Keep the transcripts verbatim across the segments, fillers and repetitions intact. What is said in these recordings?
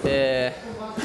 É,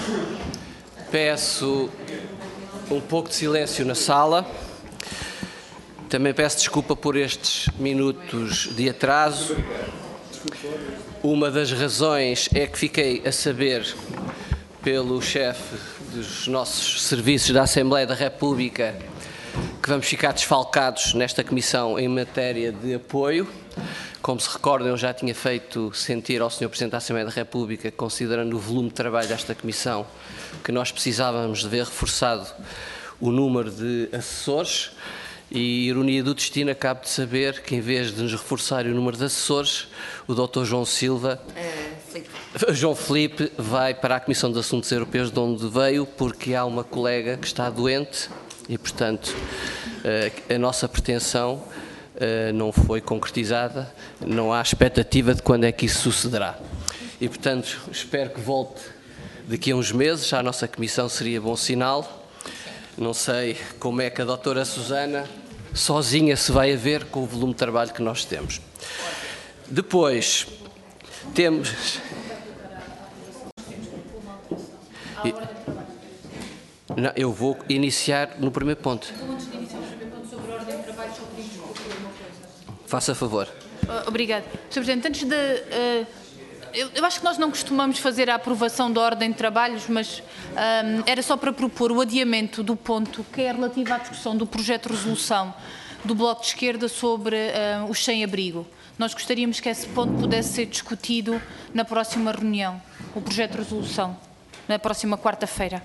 peço um pouco de silêncio na sala. Também peço desculpa por estes minutos de atraso. Uma das razões é que fiquei a saber pelo chefe dos nossos serviços da Assembleia da República que vamos ficar desfalcados nesta comissão em matéria de apoio. Como se recordam, eu já tinha feito sentir ao senhor Presidente da Assembleia da República, considerando o volume de trabalho desta comissão, que nós precisávamos de ver reforçado o número de assessores. E, ironia do destino, acabo de saber que, em vez de nos reforçar o número de assessores, o doutor João Silva, uh, João Filipe, vai para a Comissão de Assuntos Europeus, de onde veio, porque há uma colega que está doente e, portanto, uh, a nossa pretensão uh, não foi concretizada, não há expectativa de quando é que isso sucederá. E, portanto, espero que volte daqui a uns meses à nossa Comissão, seria bom sinal. Não sei como é que a doutora Susana sozinha se vai a ver com o volume de trabalho que nós temos. Depois, temos... Não, eu vou iniciar no primeiro ponto. Faça favor. Obrigada. senhor Presidente, antes de... Uh... Eu, eu acho que nós não costumamos fazer a aprovação da ordem de trabalhos, mas um, era só para propor o adiamento do ponto que é relativo à discussão do projeto de resolução do Bloco de Esquerda sobre uh, os sem-abrigo. Nós gostaríamos que esse ponto pudesse ser discutido na próxima reunião, o projeto de resolução, na próxima quarta-feira.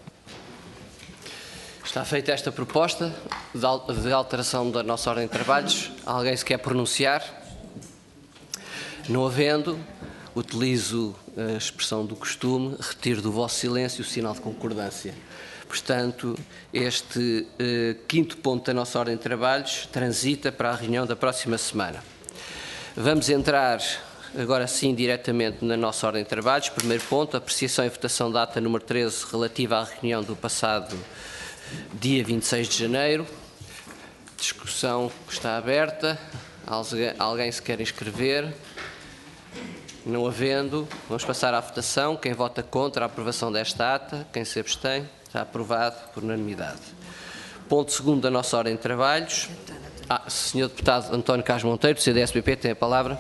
Está feita esta proposta de alteração da nossa ordem de trabalhos. Alguém se quer pronunciar? Não havendo, utilizo a expressão do costume, retiro do vosso silêncio o sinal de concordância. Portanto, este eh, quinto ponto da nossa ordem de trabalhos transita para a reunião da próxima semana. Vamos entrar agora sim diretamente na nossa ordem de trabalhos. Primeiro ponto, apreciação e votação da ata número treze relativa à reunião do passado dia vinte e seis de janeiro. Discussão está aberta. Alguém se quer inscrever? Não havendo, vamos passar à votação. Quem vota contra a aprovação desta ata? Quem se abstém? Está aprovado por unanimidade. Ponto segundo da nossa ordem de trabalhos. Ah, senhor Deputado António Carlos Monteiro, do C D S P P, tem a palavra.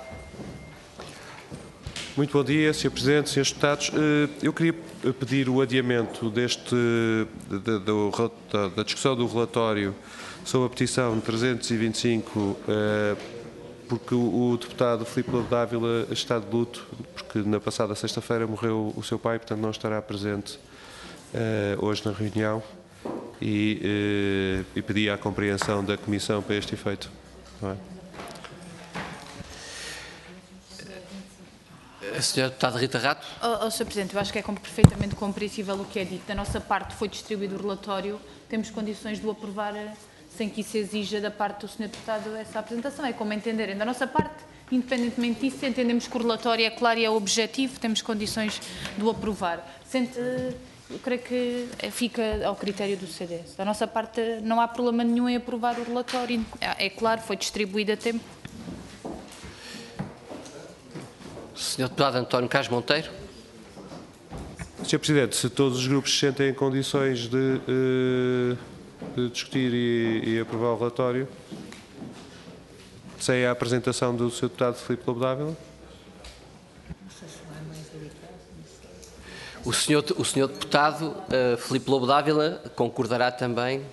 Muito bom dia, senhor Presidente, senhores Deputados. Eu queria pedir o adiamento deste, da, da, da discussão do relatório sobre a petição trezentos e vinte e cinco, porque o, o deputado Filipe Lobo Dávila está de luto, porque na passada sexta-feira morreu o seu pai, portanto não estará presente uh, hoje na reunião, e, uh, e pedi a compreensão da Comissão para este efeito. Não é? A senhora Deputada Rita Rato. Oh, oh, senhor Presidente, eu acho que é perfeitamente compreensível o que é dito. Da nossa parte foi distribuído o relatório, temos condições de o aprovar sem que isso exija da parte do senhor Deputado essa apresentação. É como entenderem. Da nossa parte, independentemente disso, entendemos que o relatório é claro e é objetivo, temos condições de o aprovar. Sente, eu creio que fica ao critério do C D S. Da nossa parte, não há problema nenhum em aprovar o relatório. É claro, foi distribuído a tempo. senhor Deputado António Carlos Monteiro. senhor Presidente, se todos os grupos se sentem em condições de, uh, de discutir e, e aprovar o relatório, sem a apresentação do senhor Deputado Filipe Lobo Dávila? O senhor, o senhor Deputado uh, Filipe Lobo Dávila concordará também?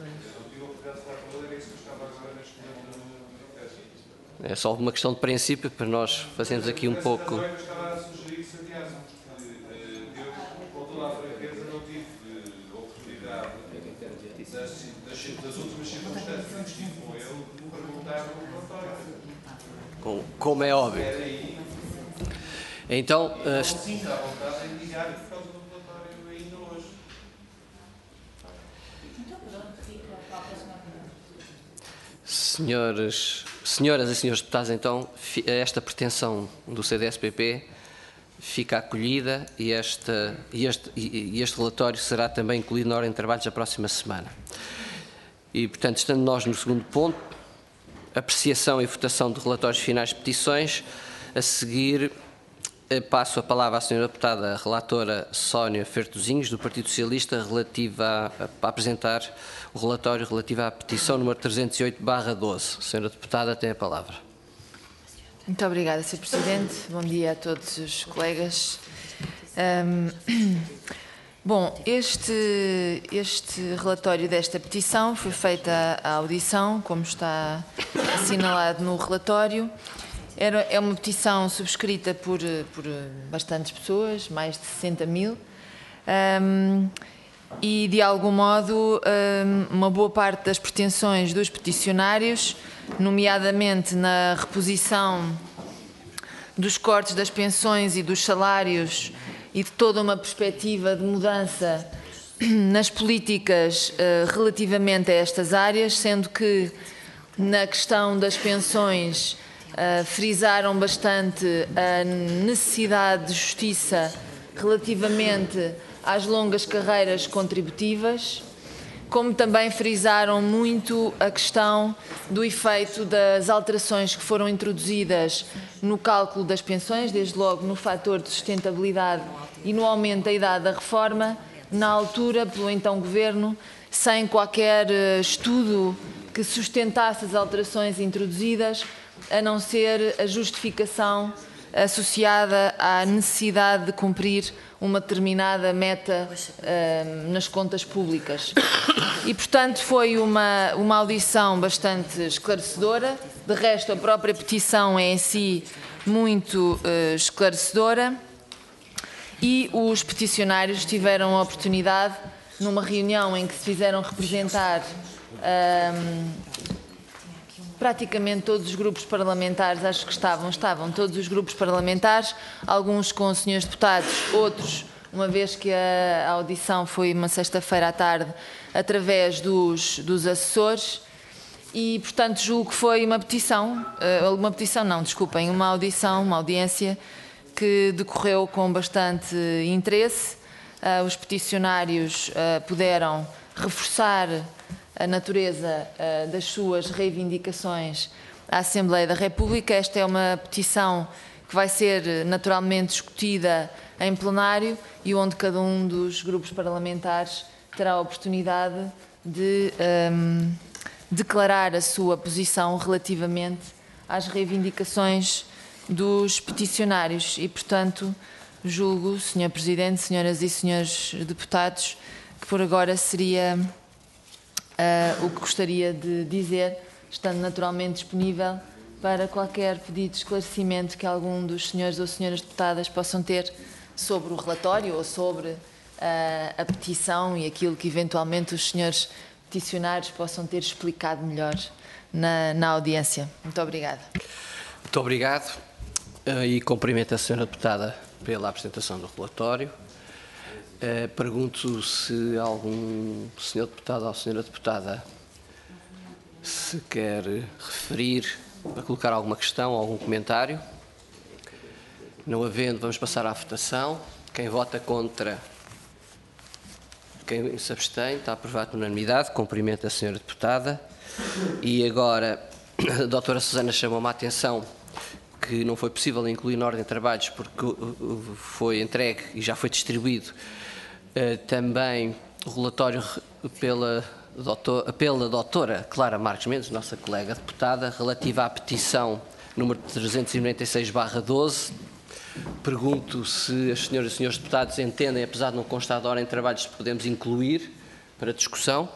É só uma questão de princípio para nós fazermos aqui um pouco. Eu estava a sugerir que se adiasse, porque eu, com toda a franqueza, não tive oportunidade das, das últimas circunstâncias que estive com ele de me perguntar o relatório. Com, como é óbvio. Então. Uh, Sinto à vontade em ligar por causa do relatório ainda hoje. Senhores, senhoras e senhores deputados, então, esta pretensão do C D S P P fica acolhida e, esta, e, este, e este relatório será também incluído na ordem de trabalhos da próxima semana. E, portanto, estando nós no segundo ponto, apreciação e votação de relatórios finais de petições, a seguir Passo a palavra à senhora deputada relatora Sónia Fertosinhos, do Partido Socialista, relativa a, a apresentar o relatório relativo à petição número trezentos e oito barra doze. Senhora deputada, tem a palavra. Muito obrigada, senhor Presidente. Bom dia a todos os colegas. Um, bom, este, este relatório desta petição foi feita a audição, como está assinalado no relatório. Era, é uma petição subscrita por, por bastantes pessoas, mais de sessenta mil, um, e de algum modo um, uma boa parte das pretensões dos peticionários, nomeadamente na reposição dos cortes das pensões e dos salários e de toda uma perspectiva de mudança nas políticas uh, relativamente a estas áreas, sendo que na questão das pensões Uh, frisaram bastante a necessidade de justiça relativamente às longas carreiras contributivas, como também frisaram muito a questão do efeito das alterações que foram introduzidas no cálculo das pensões, desde logo no fator de sustentabilidade e no aumento da idade da reforma, na altura, pelo então Governo, sem qualquer uh, estudo que sustentasse as alterações introduzidas, a não ser a justificação associada à necessidade de cumprir uma determinada meta uh, nas contas públicas. E, portanto, foi uma, uma audição bastante esclarecedora. De resto, a própria petição é em si muito uh, esclarecedora e os peticionários tiveram a oportunidade, numa reunião em que se fizeram representar uh, praticamente todos os grupos parlamentares, acho que estavam, estavam todos os grupos parlamentares, alguns com os senhores deputados, outros, uma vez que a audição foi uma sexta-feira à tarde, através dos, dos assessores, e, portanto, julgo que foi uma petição, uma petição não, desculpem, uma audição, uma audiência que decorreu com bastante interesse. Os peticionários puderam reforçar a natureza uh, das suas reivindicações à Assembleia da República. Esta é uma petição que vai ser naturalmente discutida em plenário e onde cada um dos grupos parlamentares terá a oportunidade de um, declarar a sua posição relativamente às reivindicações dos peticionários e, portanto, julgo, senhor Presidente, senhoras e senhores deputados, que por agora seria Uh, o que gostaria de dizer, estando naturalmente disponível para qualquer pedido de esclarecimento que algum dos senhores ou senhoras deputadas possam ter sobre o relatório ou sobre uh, a petição e aquilo que eventualmente os senhores peticionários possam ter explicado melhor na, na audiência. Muito obrigada. Muito obrigado uh, e cumprimento a senhora deputada pela apresentação do relatório. Uh, pergunto se algum senhor deputado ou senhora deputada se quer referir, a colocar alguma questão ou algum comentário. Não havendo, vamos passar à votação. Quem vota contra, quem se abstém, está aprovado por unanimidade. Cumprimento a senhora deputada. E agora, a doutora Susana chamou-me a atenção que não foi possível incluir na ordem de trabalhos porque foi entregue e já foi distribuído uh, também o relatório pela, doutor, pela doutora Clara Marques Mendes, nossa colega deputada, relativa à petição número trezentos e noventa e seis barra doze. Pergunto se as senhoras e senhores deputados entendem, apesar de não constar da ordem de trabalhos, se podemos incluir para discussão.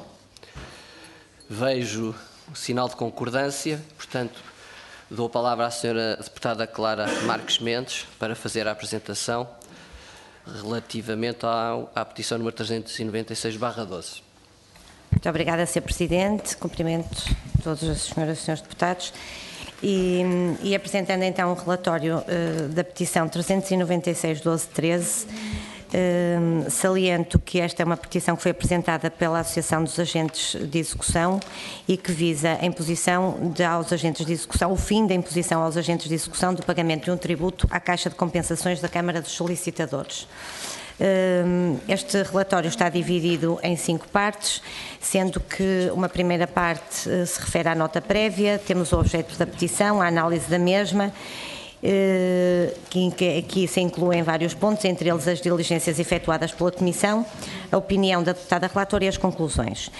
Vejo o sinal de concordância, portanto, dou a palavra à senhora deputada Clara Marques Mendes para fazer a apresentação relativamente ao, à petição número trezentos e noventa e seis barra doze. Muito obrigada, senhor Presidente. Cumprimento todas as senhoras e senhores deputados. E, e apresentando então o relatório uh, da petição trezentos e noventa e seis barra doze treze, uh, saliento que esta é uma petição que foi apresentada pela Associação dos Agentes de Execução e que visa a imposição de, aos agentes de execução, o fim da imposição aos agentes de execução do pagamento de um tributo à Caixa de Compensações da Câmara dos Solicitadores. Este relatório está dividido em cinco partes, sendo que uma primeira parte se refere à nota prévia, temos o objeto da petição, a análise da mesma que aqui se incluem vários pontos, entre eles as diligências efetuadas pela Comissão, a opinião da deputada relatora e as conclusões.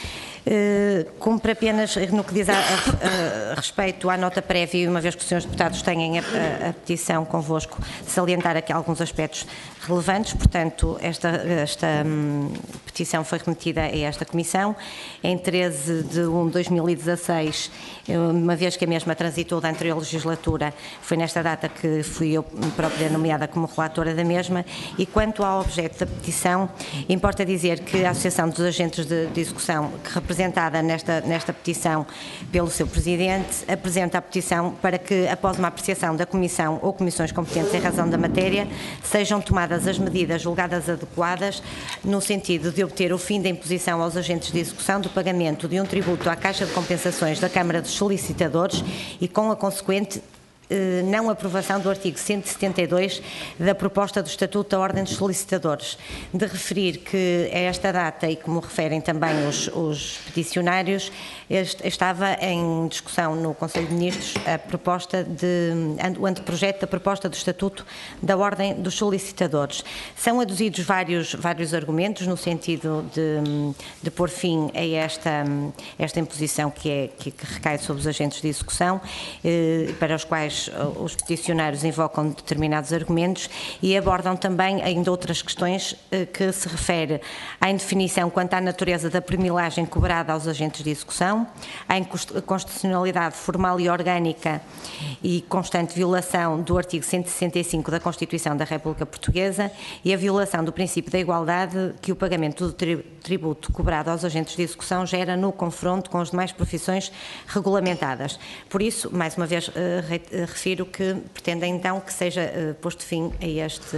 Cumpre apenas, no que diz a, a, a respeito à nota prévia, uma vez que os senhores deputados têm a, a, a petição convosco, salientar aqui alguns aspectos relevantes. Portanto, esta, esta hum, petição foi remetida a esta Comissão em treze de um de dois mil e dezasseis, uma vez que a mesma transitou da anterior legislatura, foi nesta data que fui eu própria nomeada como relatora da mesma. E quanto ao objeto da petição, importa dizer que a Associação dos Agentes de, de Execução, que representada nesta, nesta petição pelo seu Presidente, apresenta a petição para que, após uma apreciação da Comissão ou comissões competentes em razão da matéria, sejam tomadas as medidas julgadas adequadas no sentido de obter o fim da imposição aos agentes de execução do pagamento de um tributo à Caixa de Compensações da Câmara dos Solicitadores e com a consequente não aprovação do artigo cento e setenta e dois da proposta do Estatuto da Ordem dos Solicitadores. De referir que a esta data, e como referem também os, os peticionários, este, estava em discussão no Conselho de Ministros a proposta de, o anteprojeto da proposta do Estatuto da Ordem dos Solicitadores. São aduzidos vários, vários argumentos no sentido de, de pôr fim a esta, esta imposição que, é, que, que recai sobre os agentes de execução, eh, para os quais os peticionários invocam determinados argumentos e abordam também ainda outras questões eh, que se refere à indefinição quanto à natureza da premilagem cobrada aos agentes de execução, à inconstitucionalidade formal e orgânica e constante violação do artigo cento e sessenta e cinco da Constituição da República Portuguesa e a violação do princípio da igualdade que o pagamento do tributo cobrado aos agentes de execução gera no confronto com as demais profissões regulamentadas. Por isso, mais uma vez, eh, refiro que pretendem então que seja uh, posto fim a este,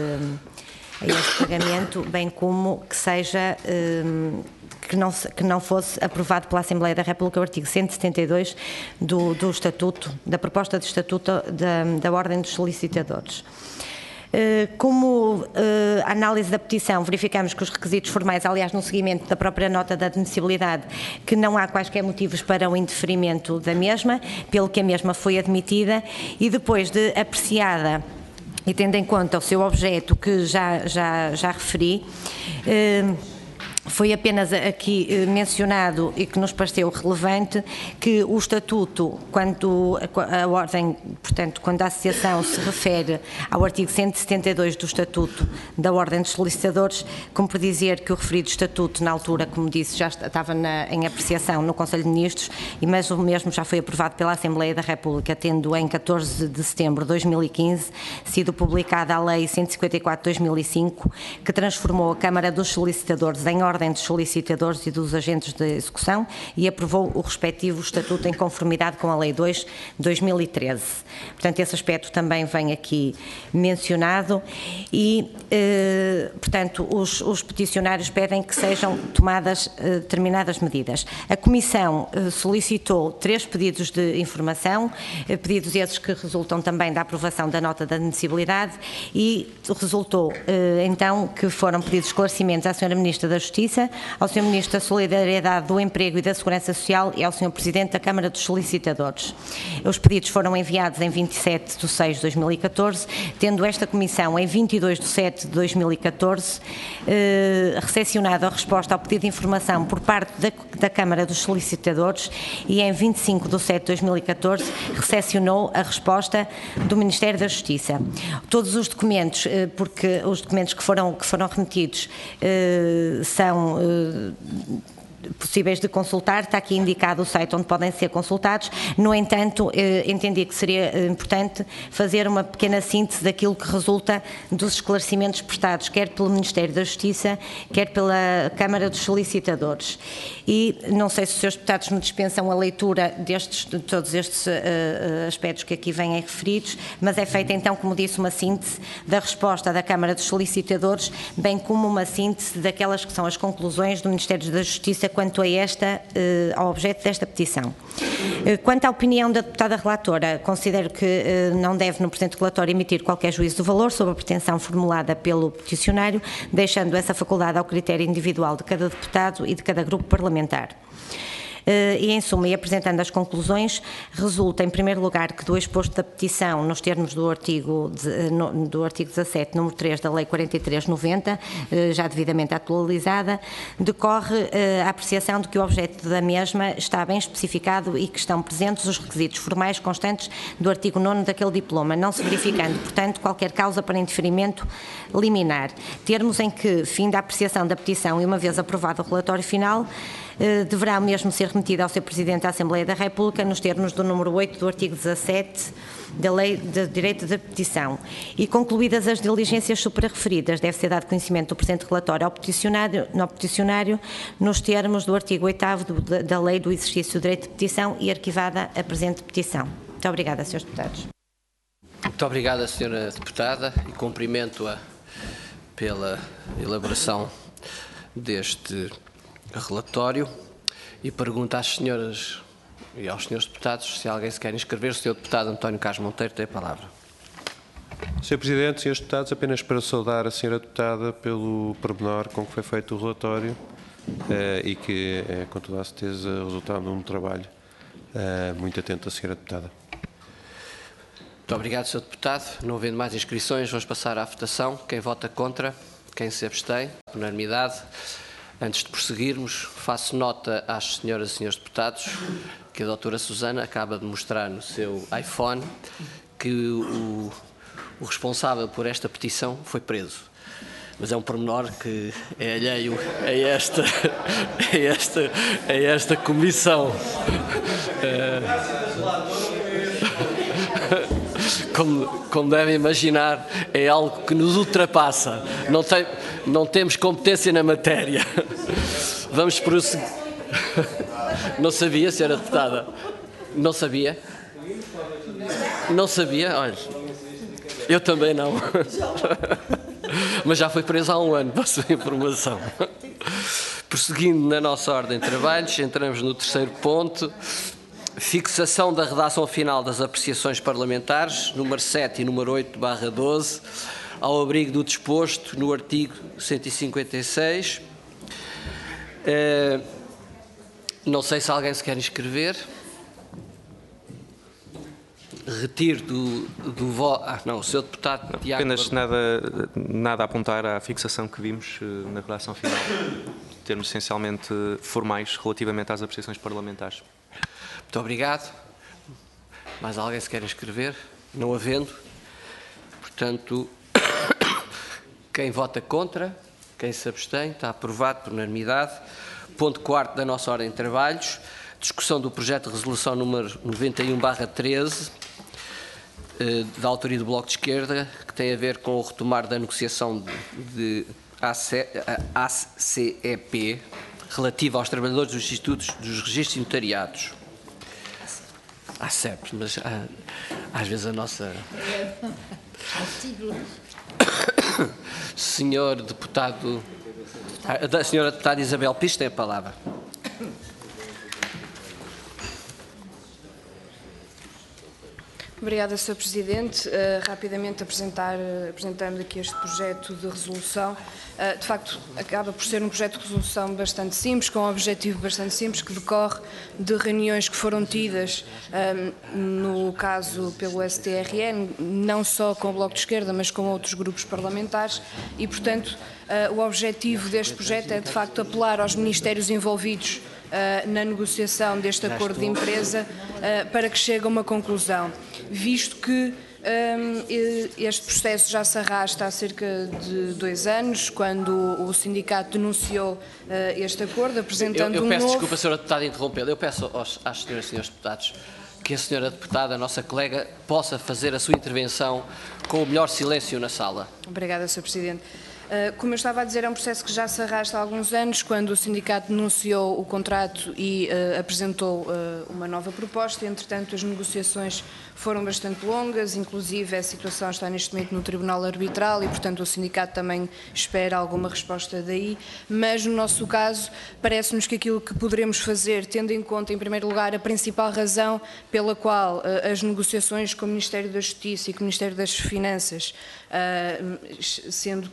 a este pagamento, bem como que seja uh, que, não, que não fosse aprovado pela Assembleia da República o artigo cento e setenta e dois do, do Estatuto, da proposta de Estatuto da, da Ordem dos Solicitadores. Como a análise da petição, verificamos que os requisitos formais, aliás, no seguimento da própria nota da admissibilidade, que não há quaisquer motivos para o indeferimento da mesma, pelo que a mesma foi admitida, e depois de apreciada e tendo em conta o seu objeto, que já, já, já referi, foi apenas aqui mencionado e que nos pareceu relevante que o Estatuto, quando a Ordem, portanto, quando a Associação se refere ao artigo cento e setenta e dois do Estatuto da Ordem dos Solicitadores, cumpre dizer que o referido Estatuto, na altura, como disse, já estava na, em apreciação no Conselho de Ministros, mas o mesmo já foi aprovado pela Assembleia da República, tendo em catorze de setembro de dois mil e quinze sido publicada a Lei cento e cinquenta e quatro de dois mil e cinco, que transformou a Câmara dos Solicitadores em Ordem dos Solicitadores e dos Agentes de Execução e aprovou o respectivo Estatuto em conformidade com a Lei dois de dois mil e treze. Portanto, esse aspecto também vem aqui mencionado e, eh, portanto, os, os peticionários pedem que sejam tomadas eh, determinadas medidas. A Comissão eh, solicitou três pedidos de informação, eh, pedidos esses que resultam também da aprovação da nota de admissibilidade e resultou, eh, então, que foram pedidos esclarecimentos à senhora Ministra da Justiça, ao senhor Ministro da Solidariedade, do Emprego e da Segurança Social e ao senhor Presidente da Câmara dos Solicitadores. Os pedidos foram enviados em vinte e sete de seis de dois mil e catorze, tendo esta Comissão em vinte e dois de sete de dois mil e catorze eh, recepcionado a resposta ao pedido de informação por parte da, da Câmara dos Solicitadores e em vinte e cinco de sete de dois mil e catorze recepcionou a resposta do Ministério da Justiça. Todos os documentos, eh, porque os documentos que foram, que foram remetidos eh, são possíveis de consultar, está aqui indicado o site onde podem ser consultados. No entanto, eh, entendi que seria eh, importante fazer uma pequena síntese daquilo que resulta dos esclarecimentos prestados, quer pelo Ministério da Justiça, quer pela Câmara dos Solicitadores. E não sei se os senhores deputados me dispensam a leitura destes, de todos estes uh, aspectos que aqui vêm referidos, mas é feita então, como disse, uma síntese da resposta da Câmara dos Solicitadores, bem como uma síntese daquelas que são as conclusões do Ministério da Justiça quanto a esta, uh, ao objeto desta petição. Uh, quanto à opinião da deputada relatora, considero que uh, não deve no presente relatório emitir qualquer juízo de valor sobre a pretensão formulada pelo peticionário, deixando essa faculdade ao critério individual de cada deputado e de cada grupo parlamentar. E, em suma, e apresentando as conclusões, resulta, em primeiro lugar, que do exposto da petição, nos termos do artigo, do artigo dezassete, número três da Lei quarenta e três noventa, já devidamente atualizada, decorre a apreciação de que o objeto da mesma está bem especificado e que estão presentes os requisitos formais constantes do artigo nono daquele diploma, não se verificando, portanto, qualquer causa para indeferimento liminar. Termos em que, fim da apreciação da petição e uma vez aprovado o relatório final, deverá mesmo ser remetido ao Senhor Presidente da Assembleia da República nos termos do número oito do artigo dezassete da Lei de Direito da Petição. E concluídas as diligências suprarreferidas, deve ser dado conhecimento do presente relatório ao peticionário, ao peticionário nos termos do artigo oitavo da Lei do Exercício do Direito de Petição e arquivada a presente petição. Muito obrigada, senhores Deputados. Muito obrigada, senhora Deputada, e cumprimento-a pela elaboração deste relatório e pergunto às senhoras e aos senhores deputados se alguém se quer inscrever. O senhor deputado António Carlos Monteiro tem a palavra. senhor Presidente, senhores deputados, apenas para saudar a senhora deputada pelo pormenor com que foi feito o relatório eh, e que é, com toda a certeza, resultado de um trabalho eh, muito atento da senhora deputada. Muito obrigado, senhor deputado. Não havendo mais inscrições, vamos passar à votação. Quem vota contra? Quem se abstém? Unanimidade. Antes de prosseguirmos, faço nota às senhoras e senhores deputados que a doutora Susana acaba de mostrar no seu iPhone que o, o responsável por esta petição foi preso. Mas é um pormenor que é alheio a esta, a esta, a esta comissão. Como, como devem imaginar, é algo que nos ultrapassa. Não, tem, não temos competência na matéria. Vamos prosseguir. Não sabia, senhora deputada? Não sabia? Não sabia? Olha, eu também não. Mas já foi preso há um ano, para a sua informação. Prosseguindo na nossa ordem de trabalhos, entramos no terceiro ponto. Fixação da redação final das apreciações parlamentares, número sete e número oito barra doze, ao abrigo do disposto no artigo cento e cinquenta e seis. Uh, não sei se alguém se quer inscrever. Retiro do, do voto. Ah, não, o senhor deputado não, Tiago. Apenas nada, nada a apontar à fixação que vimos na redação final, em termos essencialmente formais relativamente às apreciações parlamentares. Muito obrigado. Mais alguém se quer inscrever? Não havendo. Portanto, quem vota contra, quem se abstém, está aprovado por unanimidade. Ponto quarto da nossa ordem de trabalhos. Discussão do projeto de resolução número noventa e um barra treze, da autoria do Bloco de Esquerda, que tem a ver com o retomar da negociação de A C E P relativa aos trabalhadores dos institutos dos registros notariados. A C E P, mas ah, às vezes a nossa... Senhor deputado... A senhora deputada Isabel Pires tem a palavra. Obrigada, senhor Presidente. Uh, rapidamente apresentar, uh, apresentando aqui este projeto de resolução. Uh, de facto, acaba por ser um projeto de resolução bastante simples, com um objetivo bastante simples, que decorre de reuniões que foram tidas, um, no caso pelo S T R N, não só com o Bloco de Esquerda, mas com outros grupos parlamentares, e, portanto, uh, o objetivo deste projeto é, de facto, apelar aos ministérios envolvidos Uh, na negociação deste acordo de empresa uh, para que chegue a uma conclusão, visto que um, este processo já se arrasta há cerca de dois anos, quando o sindicato denunciou uh, este acordo, apresentando eu, eu um peço novo... desculpa, senhora deputada, interrompê-la. Eu peço aos, às senhoras e senhores deputados que a senhora deputada, a nossa colega, possa fazer a sua intervenção com o melhor silêncio na sala. Obrigada, senhor Presidente. Como eu estava a dizer, é um processo que já se arrasta há alguns anos, quando o sindicato denunciou o contrato e uh, apresentou uh, uma nova proposta. Entretanto, as negociações foram bastante longas, inclusive a situação está neste momento no Tribunal Arbitral e, portanto, o sindicato também espera alguma resposta daí. Mas, no nosso caso, parece-nos que aquilo que poderemos fazer, tendo em conta, em primeiro lugar, a principal razão pela qual uh, as negociações com o Ministério da Justiça e com o Ministério das Finanças, uh, sendo que o Ministério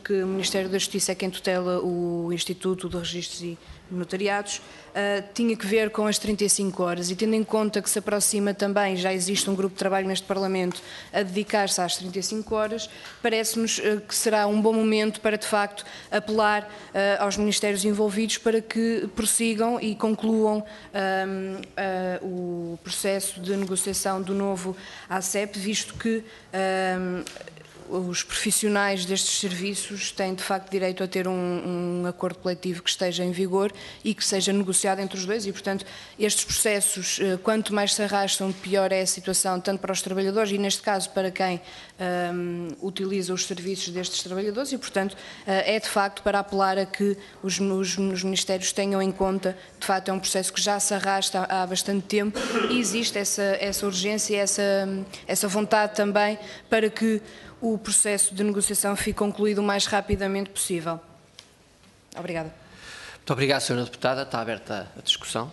Ministério da Justiça é quem tutela o Instituto de Registros e Notariados, uh, tinha que ver com as trinta e cinco horas, e tendo em conta que se aproxima também, já existe um grupo de trabalho neste Parlamento a dedicar-se às trinta e cinco horas, parece-nos uh, que será um bom momento para, de facto, apelar uh, aos Ministérios envolvidos para que prossigam e concluam um, uh, o processo de negociação do novo A C E P, visto que um, os profissionais destes serviços têm, de facto, direito a ter um, um acordo coletivo que esteja em vigor e que seja negociado entre os dois e, portanto, estes processos, quanto mais se arrastam, pior é a situação, tanto para os trabalhadores e, neste caso, para quem um, utiliza os serviços destes trabalhadores e, portanto, é, de facto, para apelar a que os, os, os Ministérios tenham em conta, de facto, é um processo que já se arrasta há, há bastante tempo e existe essa, essa urgência e essa, essa vontade também para que o processo de negociação fique concluído o mais rapidamente possível. Obrigada. Muito obrigado, senhora Deputada. Está aberta a discussão.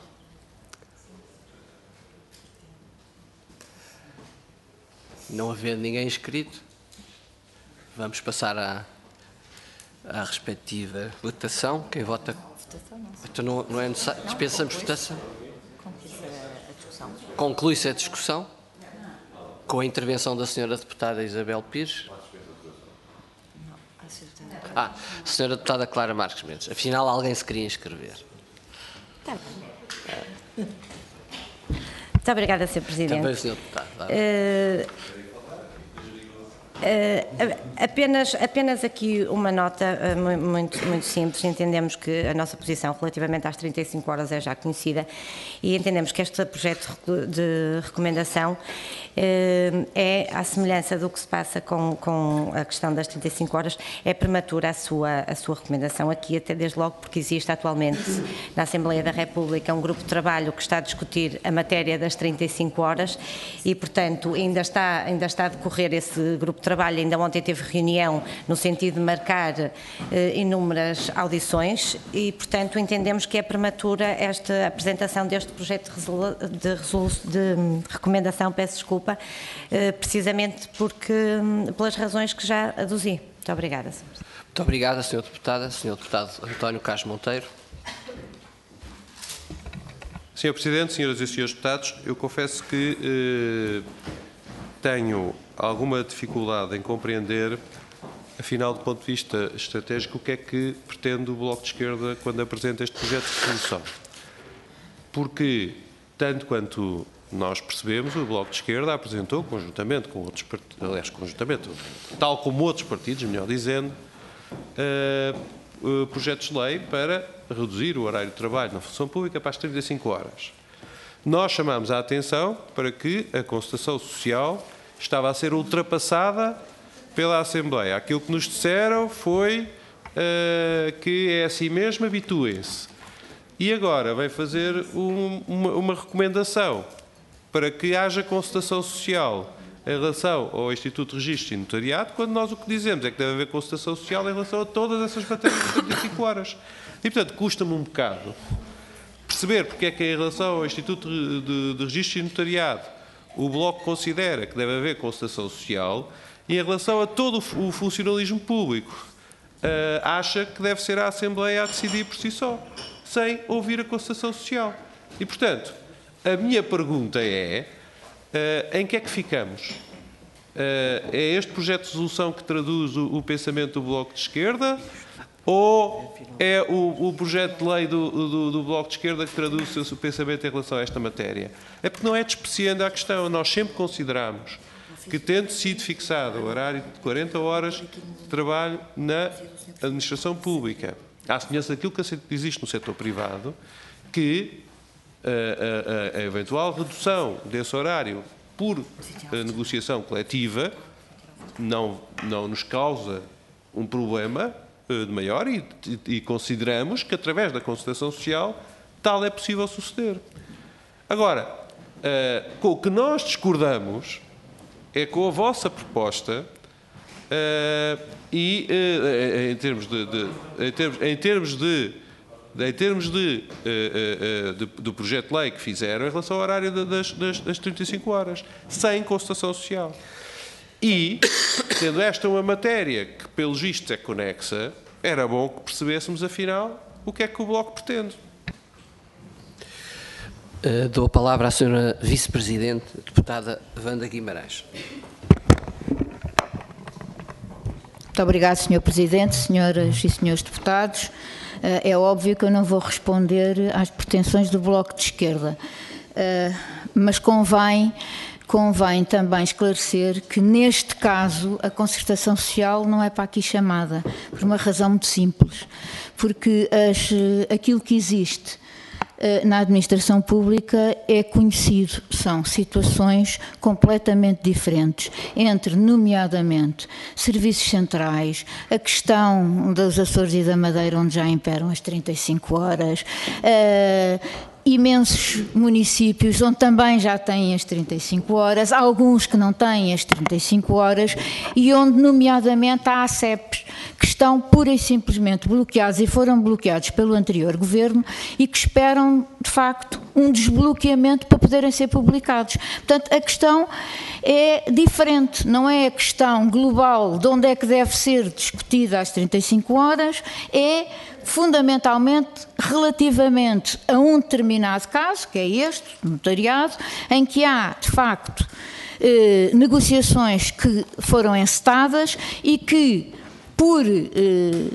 Não havendo ninguém inscrito, vamos passar à, à respectiva votação. Quem vota? Votação não. Então não, não é necessário. Dispensamos votação. Conclui-se a discussão. Com a intervenção da senhora Deputada Isabel Pires. Ah, senhora Deputada Clara Marques Mendes. Afinal, alguém se queria inscrever. Muito obrigada, senhor Presidente. Também, senhor Deputado. Uh, uh, apenas, apenas aqui uma nota uh, muito, muito simples. Entendemos que a nossa posição relativamente às trinta e cinco horas é já conhecida e entendemos que este projeto de recomendação é, à semelhança do que se passa com, com a questão das trinta e cinco horas, é prematura a sua, a sua recomendação aqui, até desde logo porque existe atualmente na Assembleia da República um grupo de trabalho que está a discutir a matéria das trinta e cinco horas e, portanto, ainda está, ainda está a decorrer esse grupo de trabalho. Ainda ontem teve reunião no sentido de marcar eh, inúmeras audições e, portanto, entendemos que é prematura esta apresentação deste projeto de, resolu de, resolu de recomendação, peço desculpa, precisamente porque, pelas razões que já aduzi. Muito obrigada, senhor Presidente. Muito obrigada, senhora Deputada. senhor Deputado António Carlos Monteiro. senhor Presidente, senhoras e senhores deputados, eu confesso que eh, tenho alguma dificuldade em compreender, afinal, do ponto de vista estratégico, o que é que pretende o Bloco de Esquerda quando apresenta este projeto de resolução. Porque, tanto quanto nós percebemos, o Bloco de Esquerda apresentou, conjuntamente com outros partidos, aliás, conjuntamente, tal como outros partidos, melhor dizendo, uh, uh, projetos de lei para reduzir o horário de trabalho na função pública para as trinta e cinco horas. Nós chamamos a atenção para que a concertação social estava a ser ultrapassada pela Assembleia. Aquilo que nos disseram foi uh, que é assim mesmo, habituem-se. E agora vem fazer um, uma, uma recomendação para que haja concertação social em relação ao Instituto de Registros e Notariado, quando nós o que dizemos é que deve haver concertação social em relação a todas essas matérias de trinta e cinco horas. E, portanto, custa-me um bocado perceber porque é que, em relação ao Instituto de, de, de Registros e Notariado, o Bloco considera que deve haver concertação social e, em relação a todo o funcionalismo público, uh, acha que deve ser a Assembleia a decidir por si só, sem ouvir a concertação social. E, portanto, a minha pergunta é, uh, em que é que ficamos? Uh, é este projeto de resolução que traduz o, o pensamento do Bloco de Esquerda ou é o, o projeto de lei do, do, do Bloco de Esquerda que traduz o seu pensamento em relação a esta matéria? É porque não é despeciando a questão. Nós sempre consideramos que, tendo sido fixado o horário de quarenta horas de trabalho na administração pública, à semelhança daquilo que existe no setor privado, que a, a, a eventual redução desse horário por negociação coletiva não, não nos causa um problema de maior e, e consideramos que, através da concertação social, tal é possível suceder. Agora, uh, com o que nós discordamos é com a vossa proposta uh, e, uh, em termos de, de, em termos, em termos de em termos de, uh, uh, de, do projeto de lei que fizeram em relação ao horário das, das, das trinta e cinco horas, sem concertação social. E, sendo esta uma matéria que, pelos vistos, é conexa, era bom que percebêssemos, afinal, o que é que o Bloco pretende. Uh, dou a palavra à senhora Vice-Presidente, deputada Wanda Guimarães. Muito obrigada, senhor Presidente, senhoras e senhores deputados. É óbvio que eu não vou responder às pretensões do Bloco de Esquerda, mas convém, convém também esclarecer que, neste caso, a concertação social não é para aqui chamada, por uma razão muito simples, porque as, aquilo que existe na administração pública é conhecido, são situações completamente diferentes, entre, nomeadamente, serviços centrais, a questão dos Açores e da Madeira, onde já imperam as trinta e cinco horas, uh, imensos municípios onde também já têm as trinta e cinco horas, há alguns que não têm as trinta e cinco horas e onde, nomeadamente, há A C E Ps que estão pura e simplesmente bloqueados e foram bloqueados pelo anterior governo e que esperam, de facto, um desbloqueamento para poderem ser publicados. Portanto, a questão é diferente, não é a questão global de onde é que deve ser discutida as trinta e cinco horas, é fundamentalmente relativamente a um determinado caso, que é este, do notariado, em que há, de facto, eh, negociações que foram encetadas e que, por eh,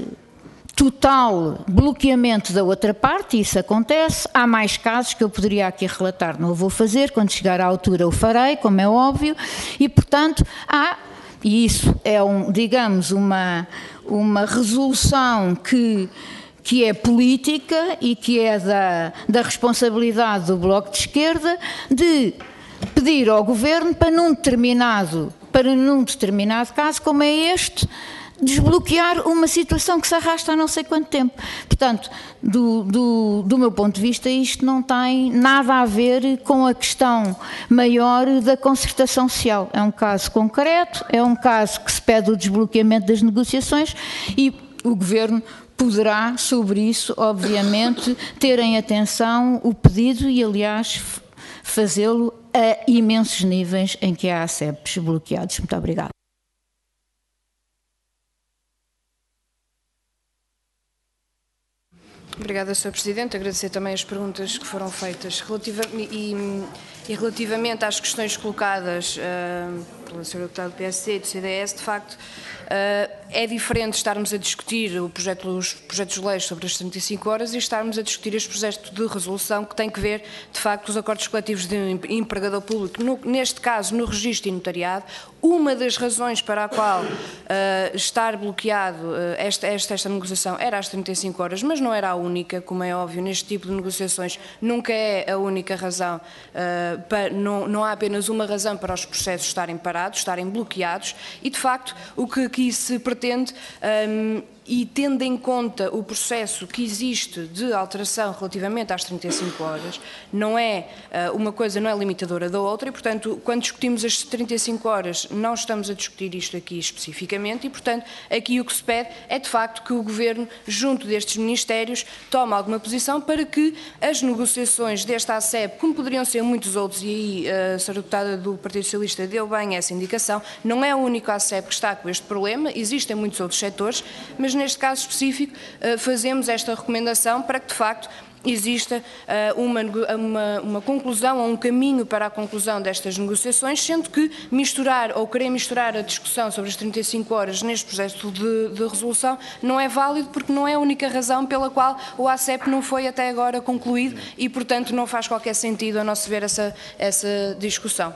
total bloqueamento da outra parte, isso acontece, há mais casos que eu poderia aqui relatar, não o vou fazer, quando chegar à altura o farei, como é óbvio, e, portanto, há, e isso é, um, digamos, uma, uma resolução que que é política e que é da, da responsabilidade do Bloco de Esquerda de pedir ao Governo para num determinado, para num determinado caso, como é este, desbloquear uma situação que se arrasta há não sei quanto tempo. Portanto, do, do, do meu ponto de vista, isto não tem nada a ver com a questão maior da concertação social. É um caso concreto, é um caso que se pede o desbloqueamento das negociações e o Governo poderá, sobre isso, obviamente, ter em atenção o pedido e, aliás, fazê-lo a imensos níveis em que há A C E Ps bloqueados. Muito obrigada. Obrigada, senhor Presidente. Agradecer também as perguntas que foram feitas relativa, e, e relativamente às questões colocadas uh, pela senhora deputada do P S D e do C D S, de facto, uh, é diferente estarmos a discutir o projeto, os projetos de lei sobre as trinta e cinco horas e estarmos a discutir este projeto de resolução que tem que ver, de facto, os acordos coletivos de empregador público, no, neste caso, no registro e notariado. Uma das razões para a qual uh, estar bloqueado uh, esta, esta, esta negociação era às trinta e cinco horas, mas não era a única, como é óbvio, neste tipo de negociações nunca é a única razão, uh, para, não, não há apenas uma razão para os processos estarem parados, estarem bloqueados e, de facto, o que aqui se pretende, um, e tendo em conta o processo que existe de alteração relativamente às trinta e cinco horas, não é uh, uma coisa, não é limitadora da outra e, portanto, quando discutimos as trinta e cinco horas, não estamos a discutir isto aqui especificamente e, portanto, aqui o que se pede é, de facto, que o Governo, junto destes Ministérios, tome alguma posição para que as negociações desta A C E P, como poderiam ser muitos outros, e aí a senhora deputada do Partido Socialista deu bem essa indicação, não é a única A C E P que está com este problema, existem muitos outros setores, mas neste caso específico fazemos esta recomendação para que de facto exista uma, uma, uma conclusão ou um caminho para a conclusão destas negociações, sendo que misturar ou querer misturar a discussão sobre as trinta e cinco horas neste projeto de, de resolução não é válido porque não é a única razão pela qual o A C E P não foi até agora concluído e, portanto, não faz qualquer sentido a nosso ver essa, essa discussão.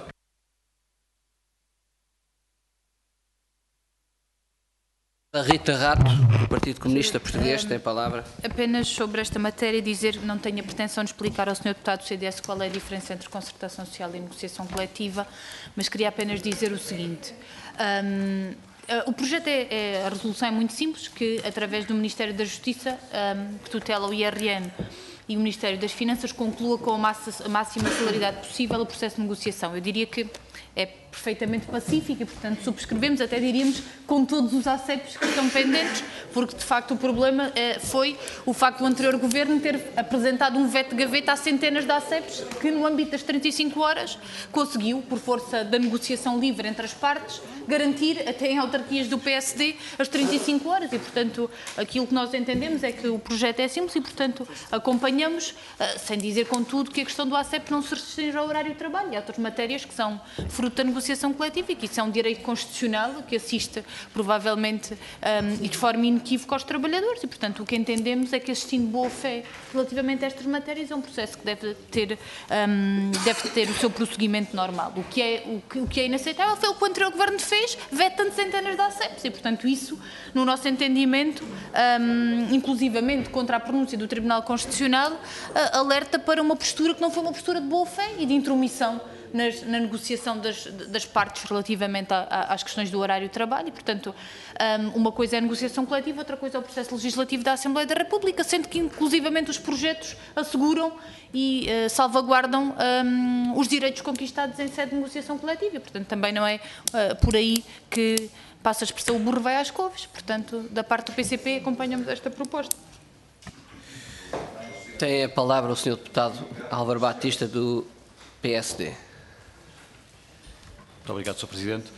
A Rita Rato, do Partido Comunista Português, tem a palavra. Apenas sobre esta matéria dizer que não tenho a pretensão de explicar ao senhor deputado do C D S qual é a diferença entre concertação social e negociação coletiva, mas queria apenas dizer o seguinte. Um, o projeto, é, é, a resolução é muito simples, que através do Ministério da Justiça, um, que tutela o I R N e o Ministério das Finanças, conclua com a, massa, a máxima celeridade possível o processo de negociação. Eu diria que é perfeitamente pacífico e, portanto, subscrevemos, até diríamos, com todos os A C E Ps que estão pendentes, porque, de facto, o problema eh, foi o facto do anterior Governo ter apresentado um veto de gaveta a centenas de A C E Ps que, no âmbito das trinta e cinco horas, conseguiu, por força da negociação livre entre as partes, garantir, até em autarquias do P S D, as trinta e cinco horas e, portanto, aquilo que nós entendemos é que o projeto é simples e, portanto, acompanhamos, sem dizer, contudo, que a questão do A C E P não se restringe ao horário de trabalho. Há outras matérias que são fruto da negociação coletiva e que isso é um direito constitucional que assiste, provavelmente, um, e de forma inequívoca aos trabalhadores e, portanto, o que entendemos é que assistindo boa-fé relativamente a estas matérias é um processo que deve ter, um, deve ter o seu prosseguimento normal. O que é, o que, o que é inaceitável foi o que o anterior Governo fez, vetando centenas de A C E Ps e, portanto, isso, no nosso entendimento, um, inclusivamente contra a pronúncia do Tribunal Constitucional, uh, alerta para uma postura que não foi uma postura de boa-fé e de intromissão Nas, na negociação das, das partes relativamente a, a, às questões do horário de trabalho e, portanto, um, uma coisa é a negociação coletiva, outra coisa é o processo legislativo da Assembleia da República, sendo que, inclusivamente, os projetos asseguram e uh, salvaguardam um, os direitos conquistados em sede de negociação coletiva. E, portanto, também não é uh, por aí que passa a expressão o burro vai às couves. Portanto, da parte do P C P, acompanhamos esta proposta. Tem a palavra o senhor Deputado Álvaro Batista, do P S D. Muito obrigado, senhor Presidente.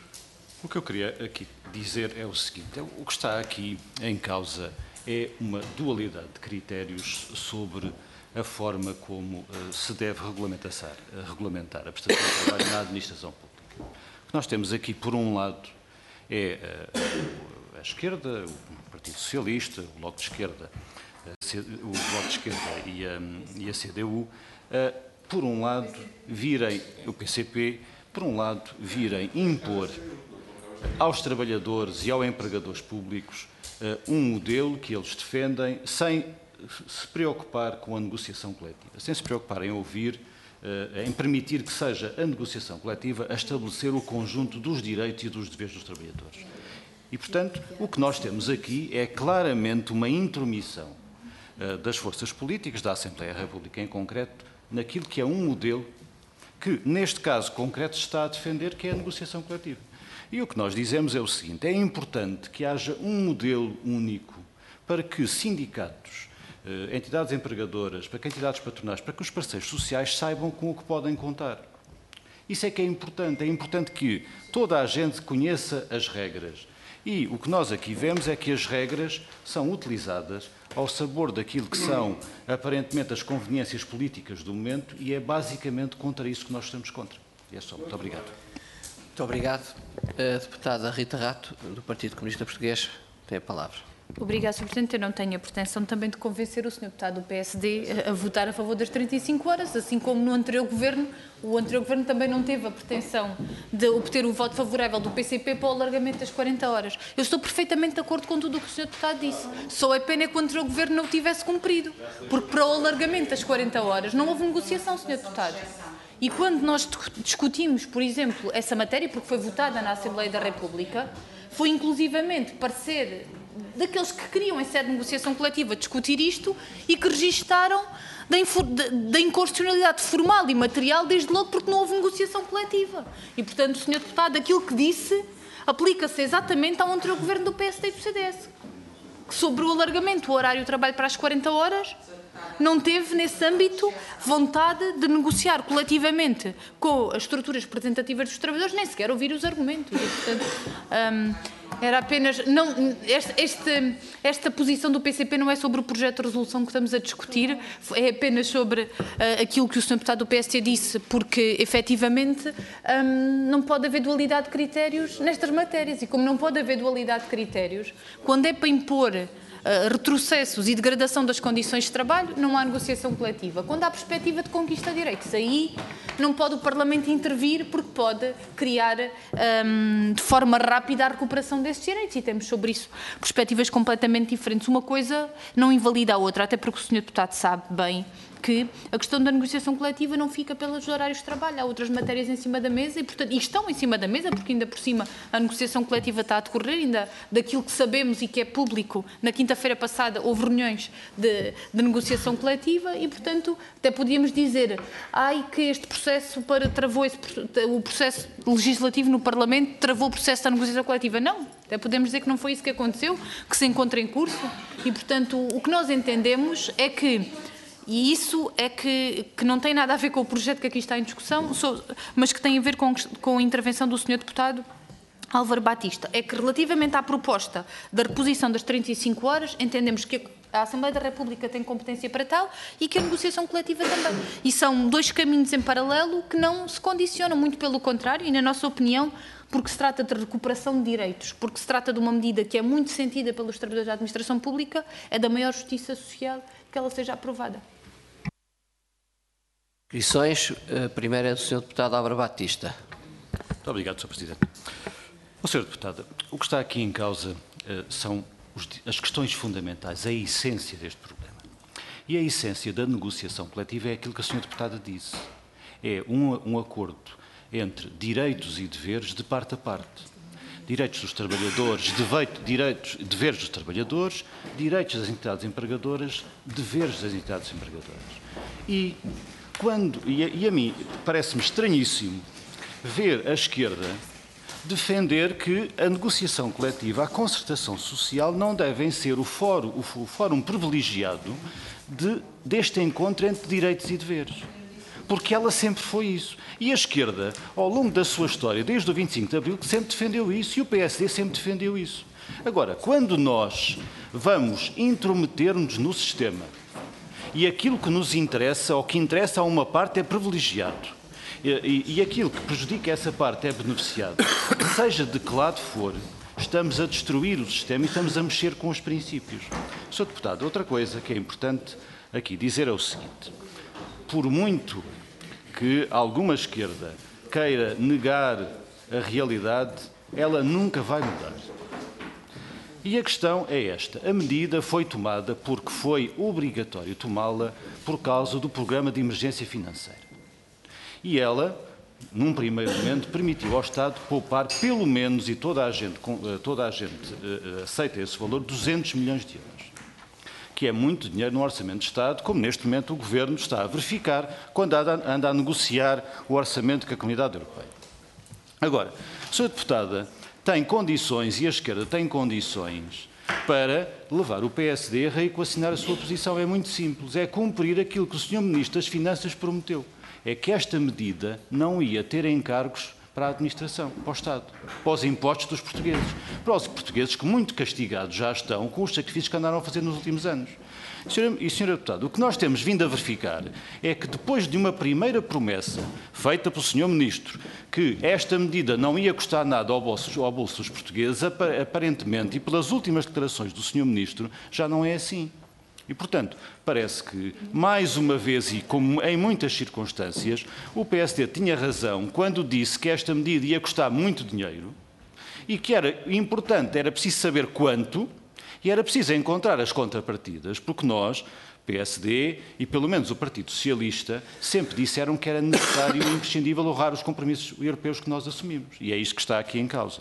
O que eu queria aqui dizer é o seguinte: o que está aqui em causa é uma dualidade de critérios sobre a forma como uh, se deve regulamentar, uh, regulamentar a prestação de trabalho na administração pública. O que nós temos aqui, por um lado, é uh, a esquerda, o Partido Socialista, o Bloco de Esquerda, uh, o Bloco de Esquerda e a, e a C D U, uh, por um lado, virem o P C P, por um lado, virem impor aos trabalhadores e aos empregadores públicos uh, um modelo que eles defendem sem se preocupar com a negociação coletiva, sem se preocupar em ouvir, uh, em permitir que seja a negociação coletiva a estabelecer o conjunto dos direitos e dos deveres dos trabalhadores. E, portanto, o que nós temos aqui é claramente uma intromissão uh, das forças políticas, da Assembleia da República em concreto, naquilo que é um modelo que, neste caso concreto, se está a defender, que é a negociação coletiva. E o que nós dizemos é o seguinte: é importante que haja um modelo único para que sindicatos, entidades empregadoras, para que entidades patronais, para que os parceiros sociais saibam com o que podem contar. Isso é que é importante. É importante que toda a gente conheça as regras. E o que nós aqui vemos é que as regras são utilizadas ao sabor daquilo que são, aparentemente, as conveniências políticas do momento e é basicamente contra isso que nós estamos contra. E é só. Muito obrigado. Muito obrigado. A deputada Rita Rato, do Partido Comunista Português, tem a palavra. Obrigada, senhor Presidente. Eu não tenho a pretensão também de convencer o senhor Deputado do P S D a votar a favor das trinta e cinco horas, assim como no anterior Governo. O anterior Governo também não teve a pretensão de obter o voto favorável do P C P para o alargamento das quarenta horas. Eu estou perfeitamente de acordo com tudo o que o senhor Deputado disse. Só é pena que o anterior Governo não o tivesse cumprido, porque para o alargamento das quarenta horas não houve negociação, senhor Deputado. E quando nós discutimos, por exemplo, essa matéria, porque foi votada na Assembleia da República, foi inclusivamente parecer daqueles que queriam, em sede de negociação coletiva, discutir isto e que registaram da, da inconstitucionalidade formal e material, desde logo porque não houve negociação coletiva. E, portanto, o senhor Deputado, aquilo que disse aplica-se exatamente ao anterior Governo do P S D e do C D S. Sobre o alargamento do horário de trabalho para as quarenta horas, não teve, nesse âmbito, vontade de negociar coletivamente com as estruturas representativas dos trabalhadores, nem sequer ouvir os argumentos. E, portanto, hum, era apenas... Não, este, este, esta posição do P C P não é sobre o projeto de resolução que estamos a discutir, é apenas sobre uh, aquilo que o senhor Deputado do P S D disse, porque, efetivamente, um, não pode haver dualidade de critérios nestas matérias. E como não pode haver dualidade de critérios, quando é para impor Uh, retrocessos e degradação das condições de trabalho, não há negociação coletiva. Quando há perspectiva de conquista de direitos, aí não pode o Parlamento intervir porque pode criar um, de forma rápida a recuperação desses direitos e temos sobre isso perspectivas completamente diferentes. Uma coisa não invalida a outra, até porque o senhor Deputado sabe bem que a questão da negociação coletiva não fica pelos horários de trabalho, há outras matérias em cima da mesa e, portanto, e estão em cima da mesa, porque ainda por cima a negociação coletiva está a decorrer, ainda daquilo que sabemos e que é público, na quinta-feira passada houve reuniões de, de negociação coletiva e, portanto, até podíamos dizer, ai, que este processo para, travou esse, o processo legislativo no Parlamento, travou o processo da negociação coletiva. Não, até podemos dizer que não foi isso que aconteceu, que se encontra em curso e, portanto, o que nós entendemos é que E isso é que, que não tem nada a ver com o projeto que aqui está em discussão, mas que tem a ver com, com a intervenção do senhor Deputado Álvaro Batista, é que relativamente à proposta da reposição das trinta e cinco horas, entendemos que a Assembleia da República tem competência para tal e que a negociação coletiva também. E são dois caminhos em paralelo que não se condicionam, muito pelo contrário, e na nossa opinião, porque se trata de recuperação de direitos, porque se trata de uma medida que é muito sentida pelos trabalhadores da administração pública, é da maior justiça social que ela seja aprovada. Inscrições. A primeira é do senhor Deputado Álvaro Batista. Muito obrigado, senhor Presidente. Oh, senhor Deputado, o que está aqui em causa uh, são os, as questões fundamentais, a essência deste problema. E a essência da negociação coletiva é aquilo que a senhora Deputada disse. É um, um acordo entre direitos e deveres de parte a parte. Direitos dos trabalhadores, deveito, direitos, deveres dos trabalhadores, direitos das entidades empregadoras, deveres das entidades empregadoras. E, quando, e, a, e a mim parece-me estranhíssimo ver a esquerda defender que a negociação coletiva, a concertação social, não devem ser o fórum, o, o fórum privilegiado de, deste encontro entre direitos e deveres. Porque ela sempre foi isso. E a esquerda, ao longo da sua história, desde o vinte e cinco de abril, sempre defendeu isso, e o P S D sempre defendeu isso. Agora, quando nós vamos intrometer-nos no sistema, e aquilo que nos interessa, ou que interessa a uma parte, é privilegiado, e, e, e aquilo que prejudica essa parte é beneficiado, seja de que lado for, estamos a destruir o sistema e estamos a mexer com os princípios. senhor Deputado, outra coisa que é importante aqui dizer é o seguinte: por muito que alguma esquerda queira negar a realidade, ela nunca vai mudar. E a questão é esta: a medida foi tomada porque foi obrigatório tomá-la por causa do programa de emergência financeira. E ela, num primeiro momento, permitiu ao Estado poupar pelo menos, e toda a gente, toda a gente uh, aceita esse valor, duzentos milhões de euros. Que é muito dinheiro no Orçamento de Estado, como neste momento o Governo está a verificar quando anda, anda a negociar o orçamento com a Comunidade Europeia. Agora, a senhora Deputada tem condições, e a esquerda tem condições, para levar o P S D a reequacionar a sua posição. É muito simples, é cumprir aquilo que o senhor Ministro das Finanças prometeu. É que esta medida não ia ter encargos para a administração, para o Estado, para os impostos dos portugueses, para os portugueses que muito castigados já estão com os sacrifícios que andaram a fazer nos últimos anos. Senhora, e, senhora Deputada, o que nós temos vindo a verificar é que depois de uma primeira promessa feita pelo senhor Ministro, que esta medida não ia custar nada ao bolso, ao bolso dos portugueses, aparentemente, e pelas últimas declarações do senhor Ministro, já não é assim. E, portanto, parece que, mais uma vez, e como em muitas circunstâncias, o P S D tinha razão quando disse que esta medida ia custar muito dinheiro e que era importante, era preciso saber quanto e era preciso encontrar as contrapartidas, porque nós, P S D e pelo menos o Partido Socialista, sempre disseram que era necessário e imprescindível honrar os compromissos europeus que nós assumimos. E é isto que está aqui em causa.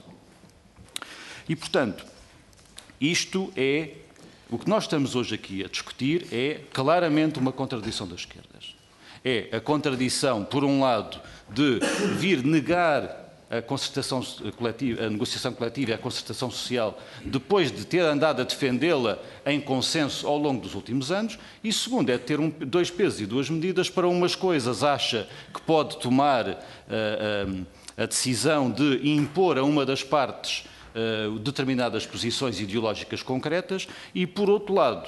E, portanto, isto é... O que nós estamos hoje aqui a discutir é claramente uma contradição das esquerdas. É a contradição, por um lado, de vir negar a concertação coletiva, a negociação coletiva e a concertação social, depois de ter andado a defendê-la em consenso ao longo dos últimos anos, e segundo, é ter um, dois pesos e duas medidas. Para umas coisas acha que pode tomar uh, uh, a decisão de impor a uma das partes Uh, determinadas posições ideológicas concretas e, por outro lado,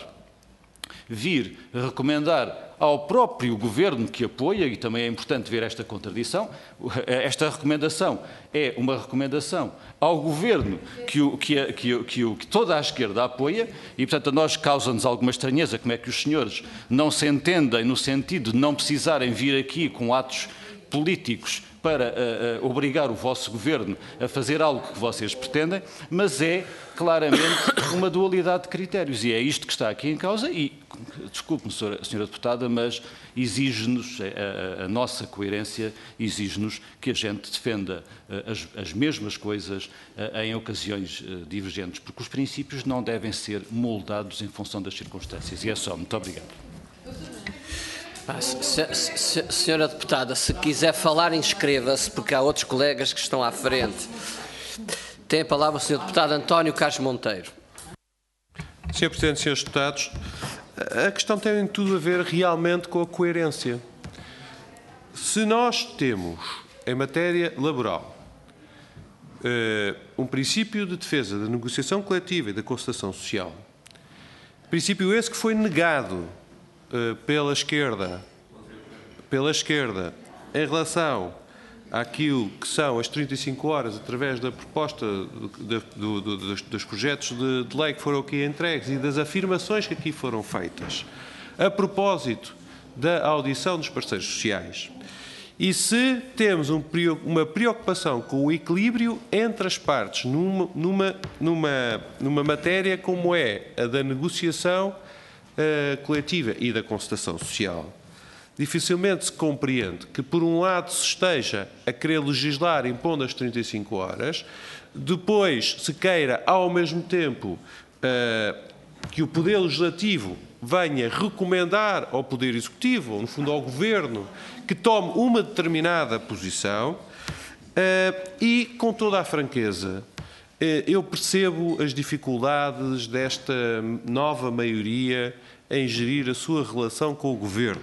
vir recomendar ao próprio Governo que apoia, e também é importante ver esta contradição, esta recomendação é uma recomendação ao Governo que, o, que, a, que, o, que, o, que toda a esquerda apoia e, portanto, a nós causa-nos alguma estranheza como é que os senhores não se entendem no sentido de não precisarem vir aqui com atos políticos para uh, uh, obrigar o vosso Governo a fazer algo que vocês pretendem, mas é claramente uma dualidade de critérios e é isto que está aqui em causa e, desculpe-me, senhora, senhora Deputada, mas exige-nos, a, a, a nossa coerência exige-nos que a gente defenda uh, as, as mesmas coisas uh, em ocasiões uh, divergentes, porque os princípios não devem ser moldados em função das circunstâncias. E é só. Muito obrigado. Ah, se, se, se, senhora Deputada, se quiser falar, inscreva-se, porque há outros colegas que estão à frente. Tem a palavra o senhor Deputado António Carlos Monteiro. senhor Presidente, senhores Deputados, a questão tem tudo a ver realmente com a coerência. Se nós temos, em matéria laboral, um princípio de defesa da negociação coletiva e da concertação social, princípio esse que foi negado pela esquerda, pela esquerda em relação àquilo que são as trinta e cinco horas através da proposta de, de, de, dos, dos projetos de, de lei que foram aqui entregues e das afirmações que aqui foram feitas a propósito da audição dos parceiros sociais. E se temos um, uma preocupação com o equilíbrio entre as partes numa, numa, numa, numa matéria como é a da negociação uh, coletiva e da concertação social, dificilmente se compreende que, por um lado, se esteja a querer legislar impondo as trinta e cinco horas, depois se queira, ao mesmo tempo, uh, que o Poder Legislativo venha recomendar ao Poder Executivo, ou no fundo ao Governo, que tome uma determinada posição uh, e, com toda a franqueza, uh, eu percebo as dificuldades desta nova maioria em gerir a sua relação com o Governo.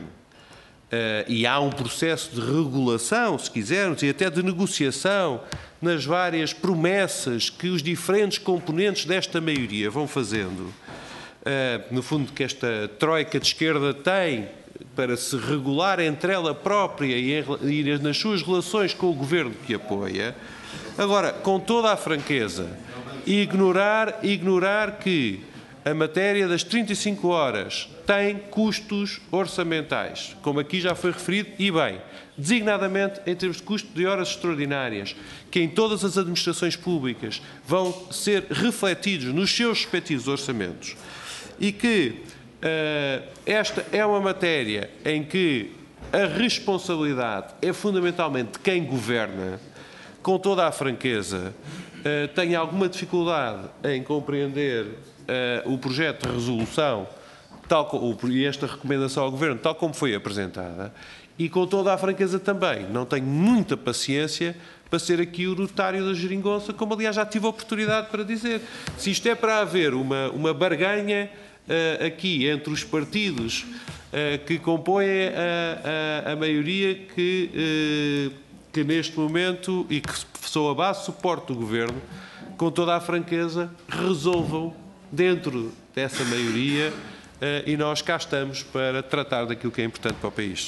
Uh, e há um processo de regulação, se quisermos, e até de negociação nas várias promessas que os diferentes componentes desta maioria vão fazendo. Uh, no fundo, que esta troika de esquerda tem para se regular entre ela própria e, em, e nas suas relações com o Governo que apoia. Agora, com toda a franqueza, ignorar, ignorar que a matéria das trinta e cinco horas tem custos orçamentais, como aqui já foi referido, e bem, designadamente em termos de custo de horas extraordinárias, que em todas as administrações públicas vão ser refletidos nos seus respectivos orçamentos, e que uh, esta é uma matéria em que a responsabilidade é fundamentalmente de quem governa, com toda a franqueza, uh, tenho alguma dificuldade em compreender uh, o projeto de resolução tal como, e esta recomendação ao Governo, tal como foi apresentada, e com toda a franqueza também, não tenho muita paciência para ser aqui o notário da geringonça, como aliás já tive a oportunidade para dizer. Se isto é para haver uma, uma barganha uh, aqui entre os partidos uh, que compõem a, a, a maioria que, uh, que neste momento, e que são a base de suporte do Governo, com toda a franqueza, resolvam dentro dessa maioria uh, e nós cá estamos para tratar daquilo que é importante para o país.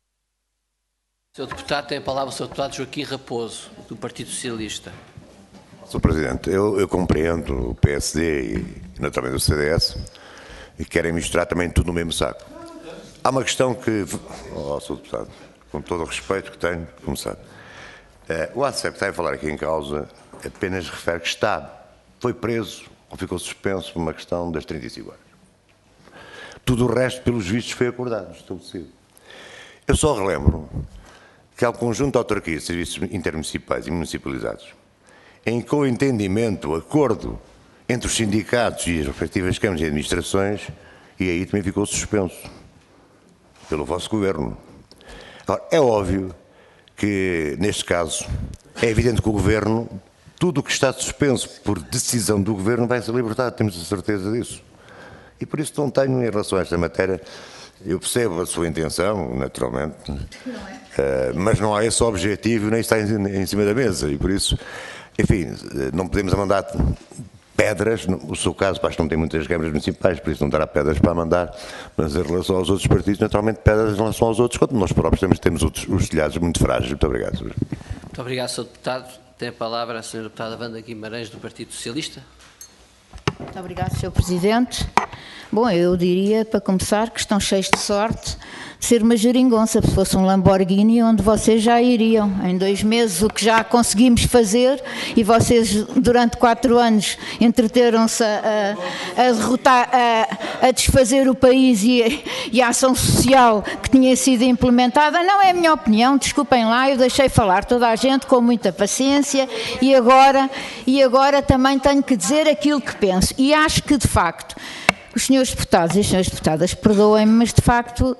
senhor Deputado, tem a palavra o senhor Deputado Joaquim Raposo, do Partido Socialista. senhor Presidente, eu, eu compreendo o P S D e naturalmente o C D S e querem misturar também tudo no mesmo saco. Há uma questão que, oh, senhor Deputado, com todo o respeito que tenho, como sabe, eh, o A C E P que está a falar aqui em causa apenas refere que está, foi preso ou ficou suspenso por uma questão das trinta e cinco horas. Tudo o resto, pelos vistos, foi acordado, estabelecido. Eu só relembro que há um conjunto de autarquias, serviços intermunicipais e municipalizados, em que o entendimento, o acordo entre os sindicatos e as respectivas câmaras e administrações, e aí também ficou suspenso pelo vosso Governo. Agora, é óbvio que, neste caso, é evidente que o Governo, tudo o que está suspenso por decisão do Governo vai ser libertado, temos a certeza disso. E por isso não tenho, em relação a esta matéria, eu percebo a sua intenção, naturalmente, não é? uh, mas não há esse objetivo nem está em, em cima da mesa e por isso, enfim, não podemos mandar pedras, no seu caso, acho que não tem muitas câmaras municipais, por isso não dará pedras para mandar, mas em relação aos outros partidos, naturalmente pedras em relação aos outros, quando nós próprios temos, temos outros, os telhados muito frágeis. Muito obrigado. Muito obrigado, senhor Deputado. Tem a palavra a senhora Deputada Wanda Guimarães, do Partido Socialista. Muito obrigado, senhor Presidente. Bom, eu diria, para começar, que estão cheios de sorte de ser uma geringonça. Se fosse um Lamborghini, onde vocês já iriam. Em dois meses, o que já conseguimos fazer, e vocês, durante quatro anos, entreteram-se a, a, a derrotar, a, a desfazer o país e, e a ação social que tinha sido implementada. Não é a minha opinião, desculpem lá, eu deixei falar toda a gente com muita paciência e agora, e agora também tenho que dizer aquilo que penso. E acho que, de facto, os senhores deputados e as senhoras deputadas, perdoem-me, mas de facto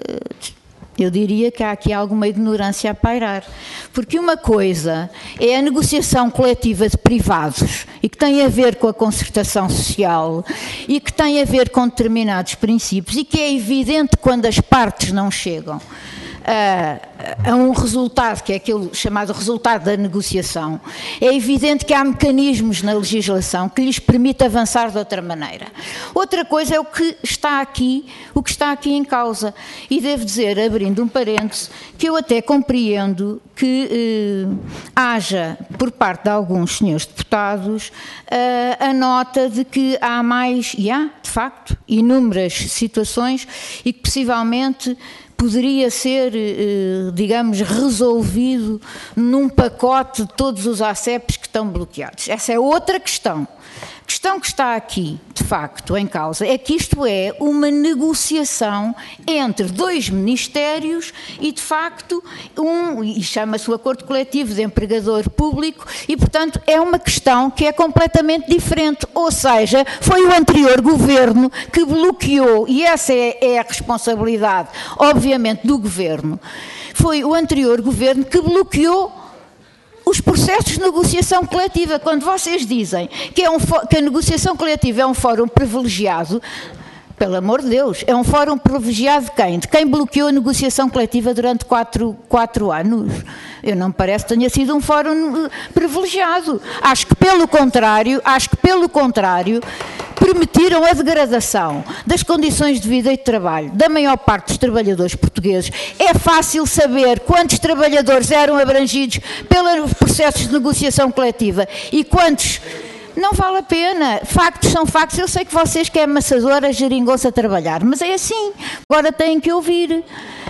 eu diria que há aqui alguma ignorância a pairar. Porque uma coisa é a negociação coletiva de privados e que tem a ver com a concertação social e que tem a ver com determinados princípios e que é evidente quando as partes não chegam a, a um resultado, que é aquele chamado resultado da negociação, é evidente que há mecanismos na legislação que lhes permite avançar de outra maneira. Outra coisa é o que está aqui, o que está aqui em causa. E devo dizer, abrindo um parêntese, que eu até compreendo que eh, haja, por parte de alguns senhores deputados, eh, a nota de que há mais, e há, de facto, inúmeras situações e que possivelmente poderia ser, eh, digamos, resolvido num pacote de todos os A C E Ps que estão bloqueados. Essa é outra questão. A questão que está aqui, de facto, em causa, é que isto é uma negociação entre dois ministérios e, de facto, um, e chama-se o acordo coletivo de empregador público, e, portanto, é uma questão que é completamente diferente. Ou seja, foi o anterior governo que bloqueou, e essa é, é a responsabilidade, obviamente, do governo, foi o anterior governo que bloqueou os processos de negociação coletiva. Quando vocês dizem que, é um, que a negociação coletiva é um fórum privilegiado, pelo amor de Deus, é um fórum privilegiado de quem? De quem bloqueou a negociação coletiva durante quatro, quatro anos? Eu não me parece que tenha sido um fórum privilegiado. Acho que pelo contrário, acho que pelo contrário, permitiram a degradação das condições de vida e de trabalho da maior parte dos trabalhadores portugueses. É fácil saber quantos trabalhadores eram abrangidos pelos processos de negociação coletiva e quantos. Não vale a pena. Factos são factos. Eu sei que vocês que é amassadora geringam-se a trabalhar, mas é assim. Agora têm que ouvir.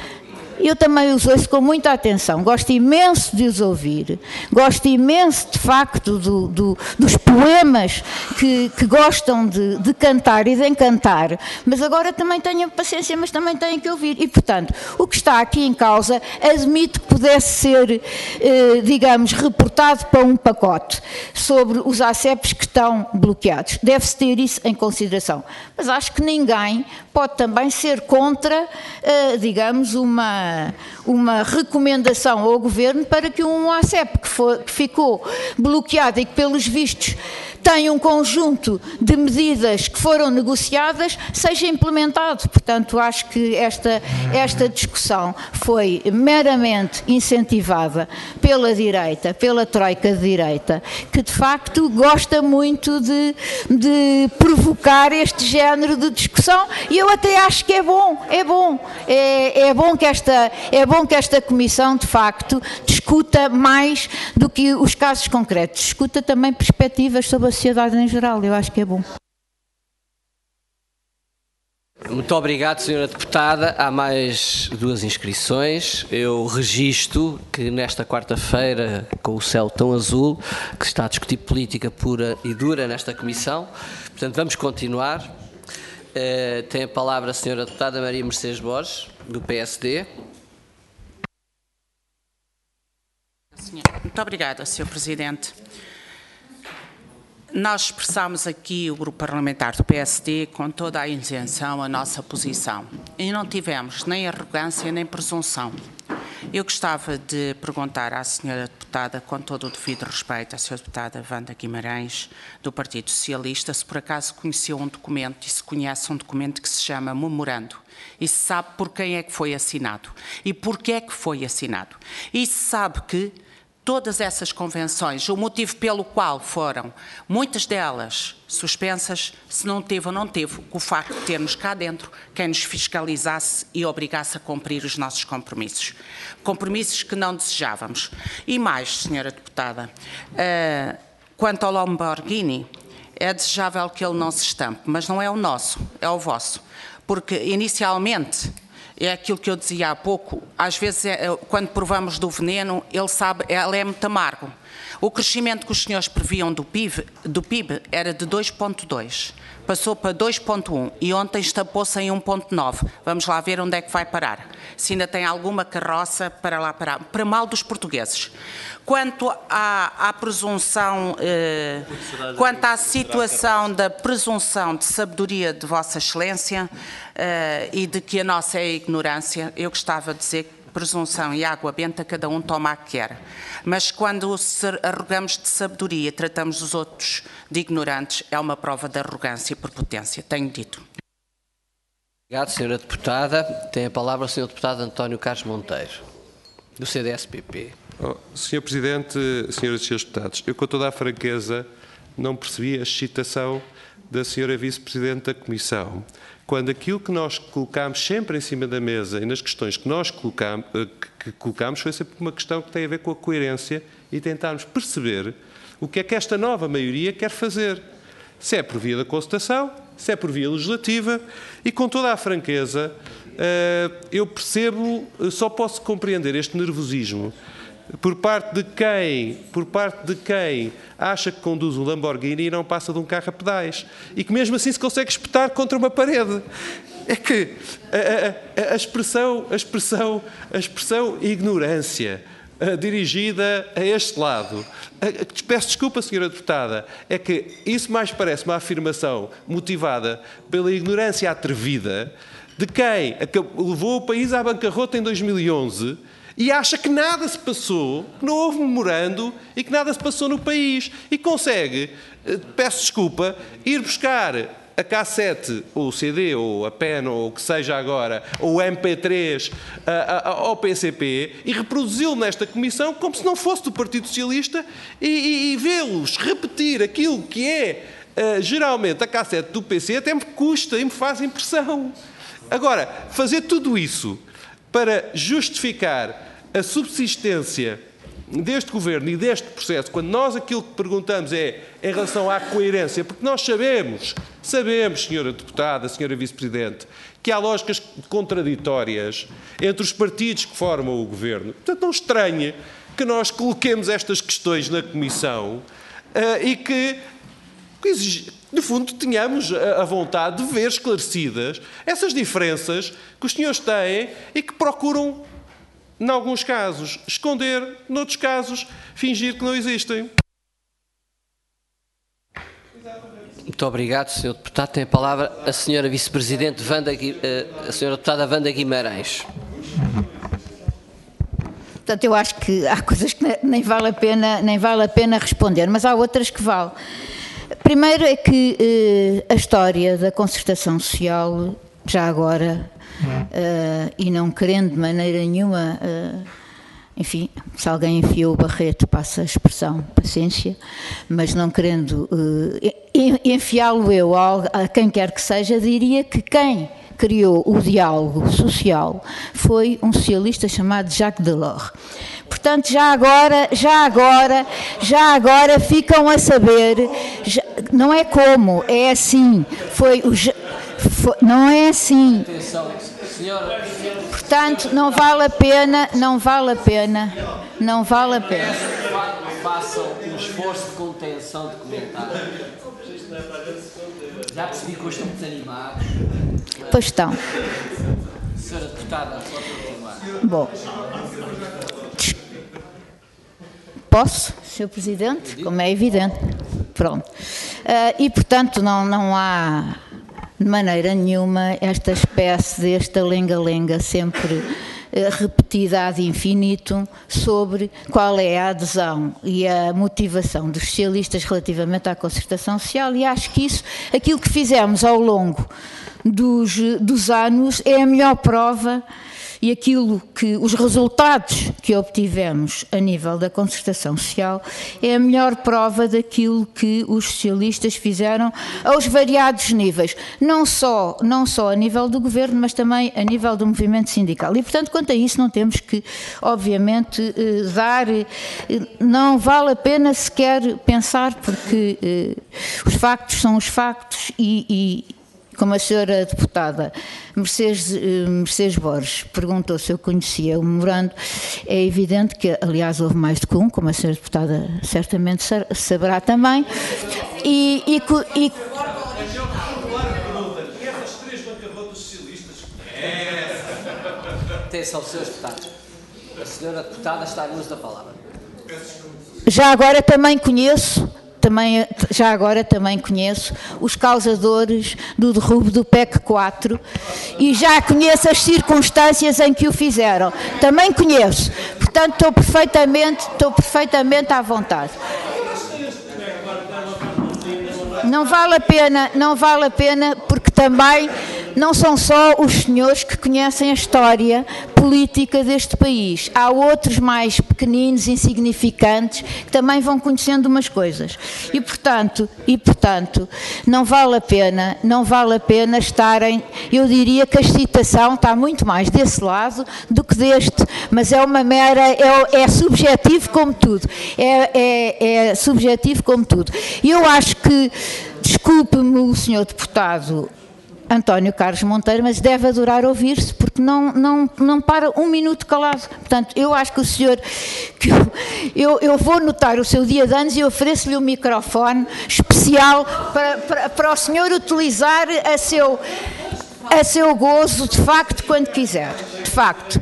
Eu também os ouço com muita atenção, gosto imenso de os ouvir, gosto imenso, de facto, do, do, dos poemas que, que gostam de, de cantar e de encantar, mas agora também tenham paciência, mas também têm que ouvir. E, portanto, o que está aqui em causa admito que pudesse ser, eh, digamos, reportado para um pacote sobre os A C E Ps que estão bloqueados. Deve-se ter isso em consideração. Mas acho que ninguém pode também ser contra, eh, digamos, uma uma recomendação ao Governo para que um A C E P que, for, que ficou bloqueado e que, pelos vistos, tem um conjunto de medidas que foram negociadas, seja implementado. Portanto, acho que esta, esta discussão foi meramente incentivada pela direita, pela troika de direita, que de facto gosta muito de, de provocar este género de discussão, e eu até acho que é bom, é bom, é, é bom que esta, é bom que esta comissão de facto discuta mais do que os casos concretos, discuta também perspectivas sobre a sociedade em geral. Eu acho que é bom. Muito obrigado, senhora Deputada. Há mais duas inscrições. Eu registro que nesta quarta-feira, com o céu tão azul, que se está a discutir política pura e dura nesta comissão. Portanto, vamos continuar. Uh, tem a palavra a senhora Deputada Maria Mercedes Borges, do P S D. Muito obrigada, senhor Presidente. Nós expressamos aqui, o Grupo Parlamentar do P S D, com toda a isenção, a nossa posição. E não tivemos nem arrogância nem presunção. Eu gostava de perguntar à senhora Deputada, com todo o devido respeito, à senhora Deputada Wanda Guimarães, do Partido Socialista, se por acaso conheceu um documento e se conhece um documento que se chama Memorando. E se sabe por quem é que foi assinado. E porquê é que foi assinado. E se sabe que todas essas convenções, o motivo pelo qual foram, muitas delas suspensas, se não teve ou não teve, o facto de termos cá dentro quem nos fiscalizasse e obrigasse a cumprir os nossos compromissos. Compromissos que não desejávamos. E mais, senhora Deputada, uh, quanto ao Lamborghini, é desejável que ele não se estampe, mas não é o nosso, é o vosso. Porque, inicialmente, é aquilo que eu dizia há pouco, às vezes, é, quando provamos do veneno, ele sabe, ele é muito amargo. O crescimento que os senhores previam do P I B, do P I B era de dois ponto dois, passou para dois ponto um e ontem estampou-se em um ponto nove. Vamos lá ver onde é que vai parar. Se ainda tem alguma carroça para lá parar, para mal dos portugueses. Quanto à, à presunção, eh, quanto à situação da presunção de sabedoria de Vossa Excelência eh, e de que a nossa é a ignorância, eu gostava de dizer que presunção e água benta cada um toma a que quer. Mas quando se arrogamos de sabedoria e tratamos os outros de ignorantes, é uma prova de arrogância e prepotência. Tenho dito. Obrigado, senhora Deputada. Tem a palavra o senhor Deputado António Carlos Monteiro, do C D S P P. Oh, senhor Presidente, senhoras e senhores Deputados, eu com toda a franqueza não percebi a excitação da senhora Vice-Presidente da Comissão, quando aquilo que nós colocámos sempre em cima da mesa e nas questões que nós colocámos, que colocámos foi sempre uma questão que tem a ver com a coerência e tentarmos perceber o que é que esta nova maioria quer fazer. Se é por via da consultação, se é por via legislativa, e com toda a franqueza, eu percebo, só posso compreender este nervosismo por parte de quem, por parte de quem acha que conduz um Lamborghini e não passa de um carro a pedais, e que mesmo assim se consegue espetar contra uma parede. É que a, a, a expressão, a expressão, a expressão ignorância Uh, dirigida a este lado. Uh, peço desculpa, senhora Deputada, é que isso mais parece uma afirmação motivada pela ignorância atrevida de quem levou o país à bancarrota em dois mil e onze e acha que nada se passou, que não houve memorando e que nada se passou no país. E consegue, uh, peço desculpa, ir buscar a cassete, ou o C D, ou a pen, ou o que seja agora, ou o M P três, a, a, ao P C P, e reproduzi-lo nesta comissão como se não fosse do Partido Socialista, e, e, e vê-los repetir aquilo que é uh, geralmente a cassete do P C até me custa e me faz impressão. Agora, fazer tudo isso para justificar a subsistência deste Governo e deste processo, quando nós aquilo que perguntamos é em relação à coerência, porque nós sabemos, sabemos, senhora Deputada, senhora Vice-Presidente, que há lógicas contraditórias entre os partidos que formam o Governo. Portanto, não estranhe que nós coloquemos estas questões na Comissão uh, e que, no fundo, tenhamos a vontade de ver esclarecidas essas diferenças que os senhores têm e que procuram, em alguns casos, esconder, noutros casos, fingir que não existem. Muito obrigado, senhor Deputado. Tem a palavra a senhora Vice-Presidente, Wanda, a senhora Deputada Wanda Guimarães. Portanto, eu acho que há coisas que nem vale a pena, nem vale a pena responder, mas há outras que vale. Primeiro é que eh, a história da concertação social, já agora, Uh, e não querendo de maneira nenhuma, uh, enfim, se alguém enfiou o barreto, passa a expressão, paciência, mas não querendo uh, enfiá-lo eu a, a quem quer que seja, diria que quem criou o diálogo social foi um socialista chamado Jacques Delors. Portanto, já agora, já agora, já agora ficam a saber, já, não é como, é assim, foi o... Foi, não é assim. Portanto, não vale a pena, não vale a pena, não vale a pena. Façam um esforço de contenção de comentários. Já percebi que hoje estão desanimados. Pois estão. Senhora Deputada, pode continuar. Bom. Posso, senhor Presidente? Como é evidente. Pronto. Uh, e, portanto, não, não há... de maneira nenhuma esta espécie desta lenga-lenga sempre eh, repetida ad infinitum sobre qual é a adesão e a motivação dos socialistas relativamente à concertação social, e acho que isso, aquilo que fizemos ao longo dos, dos anos é a melhor prova, e aquilo que, os resultados que obtivemos a nível da concertação social é a melhor prova daquilo que os socialistas fizeram aos variados níveis, não só, não só a nível do governo, mas também a nível do movimento sindical. E, portanto, quanto a isso não temos que, obviamente, eh, dar, eh, não vale a pena sequer pensar, porque eh, os factos são os factos e, e como a senhora deputada Mercedes, Mercedes Borges perguntou se eu conhecia o memorando, é evidente que, aliás, houve mais do que um, como a senhora deputada certamente saberá também, e... e, e Atenção, senhores deputados. A senhora deputada está no uso da palavra. Já agora também conheço... Também, já agora também conheço os causadores do derrubo do P E C quatro e já conheço as circunstâncias em que o fizeram. Também conheço. Portanto, estou perfeitamente, estou perfeitamente à vontade. Não vale a pena, não vale a pena, porque também não são só os senhores que conhecem a história política deste país. Há outros mais pequeninos, insignificantes, que também vão conhecendo umas coisas. E, portanto, e, portanto não vale a pena, não vale a pena estarem, eu diria que a excitação está muito mais desse lado do que deste, mas é uma mera, é, é subjetivo como tudo, é, é, é subjetivo como tudo. E eu acho que, desculpe-me o senhor deputado António Carlos Monteiro, mas deve adorar ouvir-se, porque não, não, não para um minuto calado. Portanto, eu acho que o senhor, que eu, eu, eu vou notar o seu dia de anos e ofereço-lhe um microfone especial para, para, para o senhor utilizar a seu, a seu gozo, de facto, quando quiser. De facto.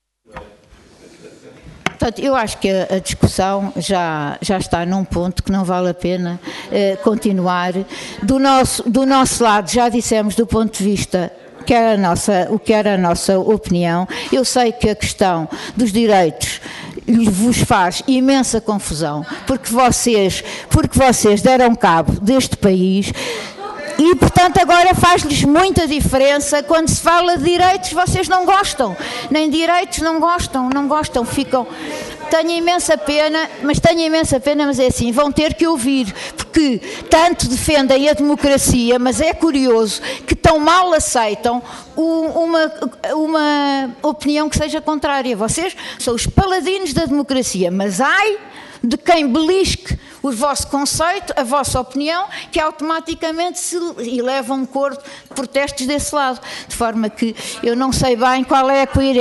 Portanto, eu acho que a, a discussão já, já está num ponto que não vale a pena eh, continuar. Do nosso, do nosso lado, já dissemos do ponto de vista que era a nossa, o que era a nossa opinião. Eu sei que a questão dos direitos vos faz imensa confusão, porque vocês, porque vocês deram cabo deste país. E, portanto, agora faz-lhes muita diferença quando se fala de direitos, vocês não gostam, nem direitos não gostam, não gostam, ficam... Tenho imensa pena, mas tenho imensa pena, mas é assim, vão ter que ouvir, porque tanto defendem a democracia, mas é curioso que tão mal aceitam uma, uma opinião que seja contrária. Vocês são os paladinos da democracia, mas ai de quem belisque o vosso conceito, a vossa opinião, que automaticamente se eleva um coro de protestos desse lado. De forma que eu não sei bem qual é a coerência.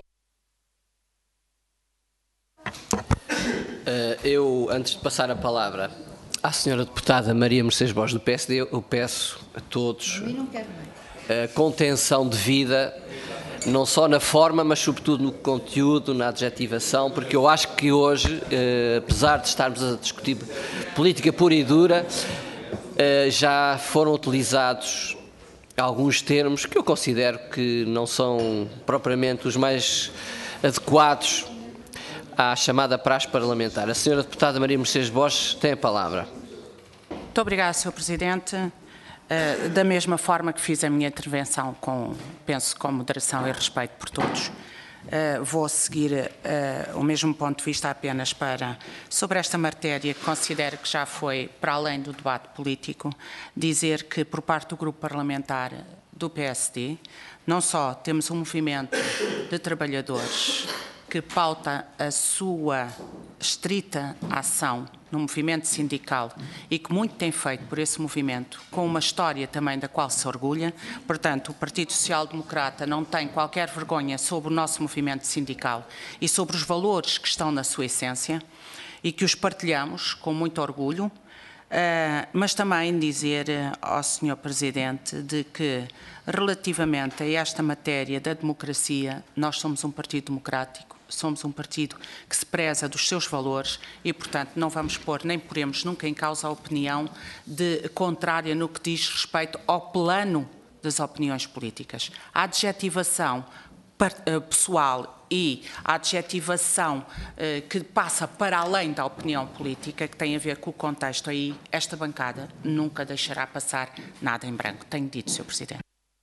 Uh, eu, antes de passar a palavra à senhora deputada Maria Mercedes Borges do P S D, eu peço a todos a contenção devida, não só na forma, mas sobretudo no conteúdo, na adjetivação, porque eu acho que hoje, eh, apesar de estarmos a discutir política pura e dura, eh, já foram utilizados alguns termos que eu considero que não são propriamente os mais adequados à chamada praxe parlamentar. A senhora deputada Maria Mercedes Borges tem a palavra. Muito obrigada, senhor Presidente. Uh, da mesma forma que fiz a minha intervenção, com, penso com moderação e respeito por todos, uh, vou seguir uh, o mesmo ponto de vista apenas para, sobre esta matéria que considero que já foi para além do debate político, dizer que por parte do grupo parlamentar do P S D, não só temos um movimento de trabalhadores que pauta a sua estrita ação no movimento sindical e que muito tem feito por esse movimento, com uma história também da qual se orgulha. Portanto, o Partido Social Democrata não tem qualquer vergonha sobre o nosso movimento sindical e sobre os valores que estão na sua essência e que os partilhamos com muito orgulho, uh, mas também dizer ao senhor Presidente de que, relativamente a esta matéria da democracia, nós somos um partido democrático, somos um partido que se preza dos seus valores e, portanto, não vamos pôr, nem poremos nunca em causa a opinião de, contrária no que diz respeito ao plano das opiniões políticas. A adjetivação pessoal e a adjetivação eh, que passa para além da opinião política, que tem a ver com o contexto aí, esta bancada nunca deixará passar nada em branco. Tenho dito, senhor Presidente.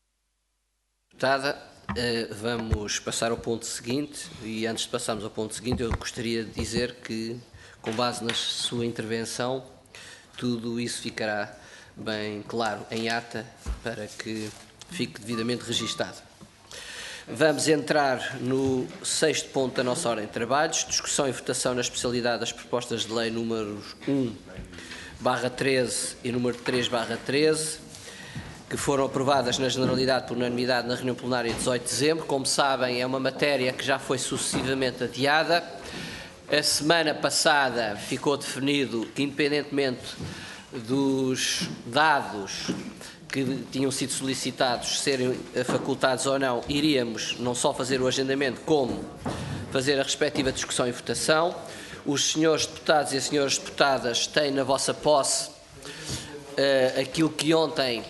Deputada, Uh, vamos passar ao ponto seguinte e antes de passarmos ao ponto seguinte eu gostaria de dizer que, com base na sua intervenção, tudo isso ficará bem claro em ata para que fique devidamente registado. Vamos entrar no sexto ponto da nossa ordem de trabalhos, discussão e votação na especialidade das propostas de lei números um barra treze e número três barra treze, que foram aprovadas na generalidade por unanimidade na reunião plenária de dezoito de dezembro. Como sabem, é uma matéria que já foi sucessivamente adiada. A semana passada ficou definido que, independentemente dos dados que tinham sido solicitados serem facultados ou não, iríamos não só fazer o agendamento, como fazer a respectiva discussão e votação. Os senhores deputados e as senhoras deputadas têm na vossa posse uh, aquilo que ontem,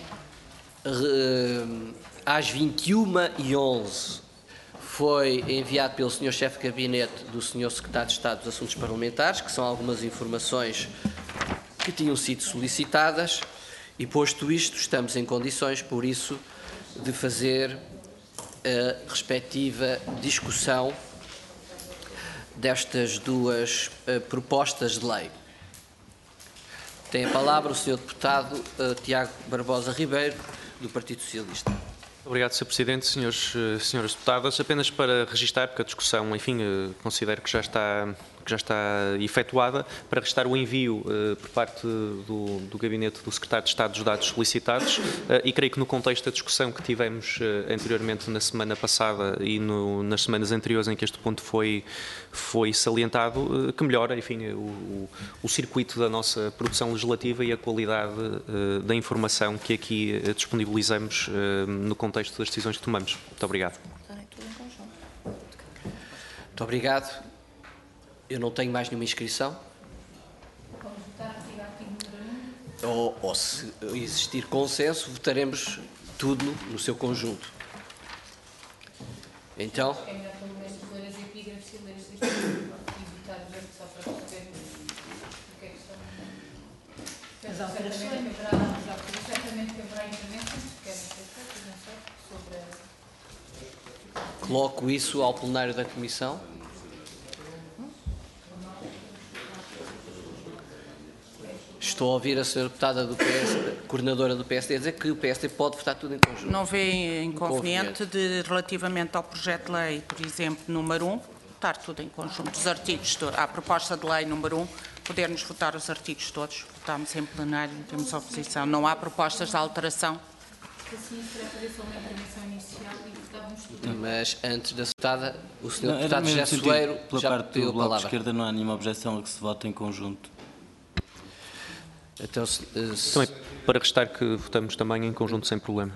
às vinte e uma e onze, foi enviado pelo senhor chefe de gabinete do senhor secretário de Estado dos Assuntos Parlamentares, que são algumas informações que tinham sido solicitadas, e posto isto, estamos em condições, por isso, de fazer a respectiva discussão destas duas uh, propostas de lei. Tem a palavra o senhor deputado uh, Tiago Barbosa Ribeiro, do Partido Socialista. Obrigado, senhor Presidente, senhores, senhoras deputadas. Apenas para registar, porque a discussão, enfim, considero que já está, que já está efetuada, para registrar o envio eh, por parte do, do Gabinete do Secretário de Estado dos dados solicitados eh, e creio que no contexto da discussão que tivemos eh, anteriormente na semana passada e no, nas semanas anteriores em que este ponto foi, foi salientado, eh, que melhora, enfim, o, o, o circuito da nossa produção legislativa e a qualidade eh, da informação que aqui eh, disponibilizamos eh, no contexto das decisões que tomamos. Muito obrigado. Muito obrigado. Eu não tenho mais nenhuma inscrição. Ou, ou se existir consenso, votaremos tudo no seu conjunto. Então. As alterações certamente haverá incrementos que querem ser feitos, não sei, sobre a... Coloco isso ao plenário da Comissão. Estou a ouvir a senhora deputada do P S, coordenadora do P S D, dizer que o P S D pode votar tudo em conjunto. Não vê inconveniente de, relativamente ao projeto de lei, por exemplo, número um, votar tudo em conjunto, os artigos todos. À proposta de lei número um, podermos votar os artigos todos. Votamos em plenário, não temos oposição. Não há propostas de alteração. Assim, será fazer só uma intervenção inicial e votávamos tudo. Mas antes da deputada, o senhor Não, deputado José Soeiro pela já parte pediu do a Bloco de palavra. Esquerda não há nenhuma objeção a que se vote em conjunto. Então, se, se... Também para restar que votamos também em conjunto sem problema.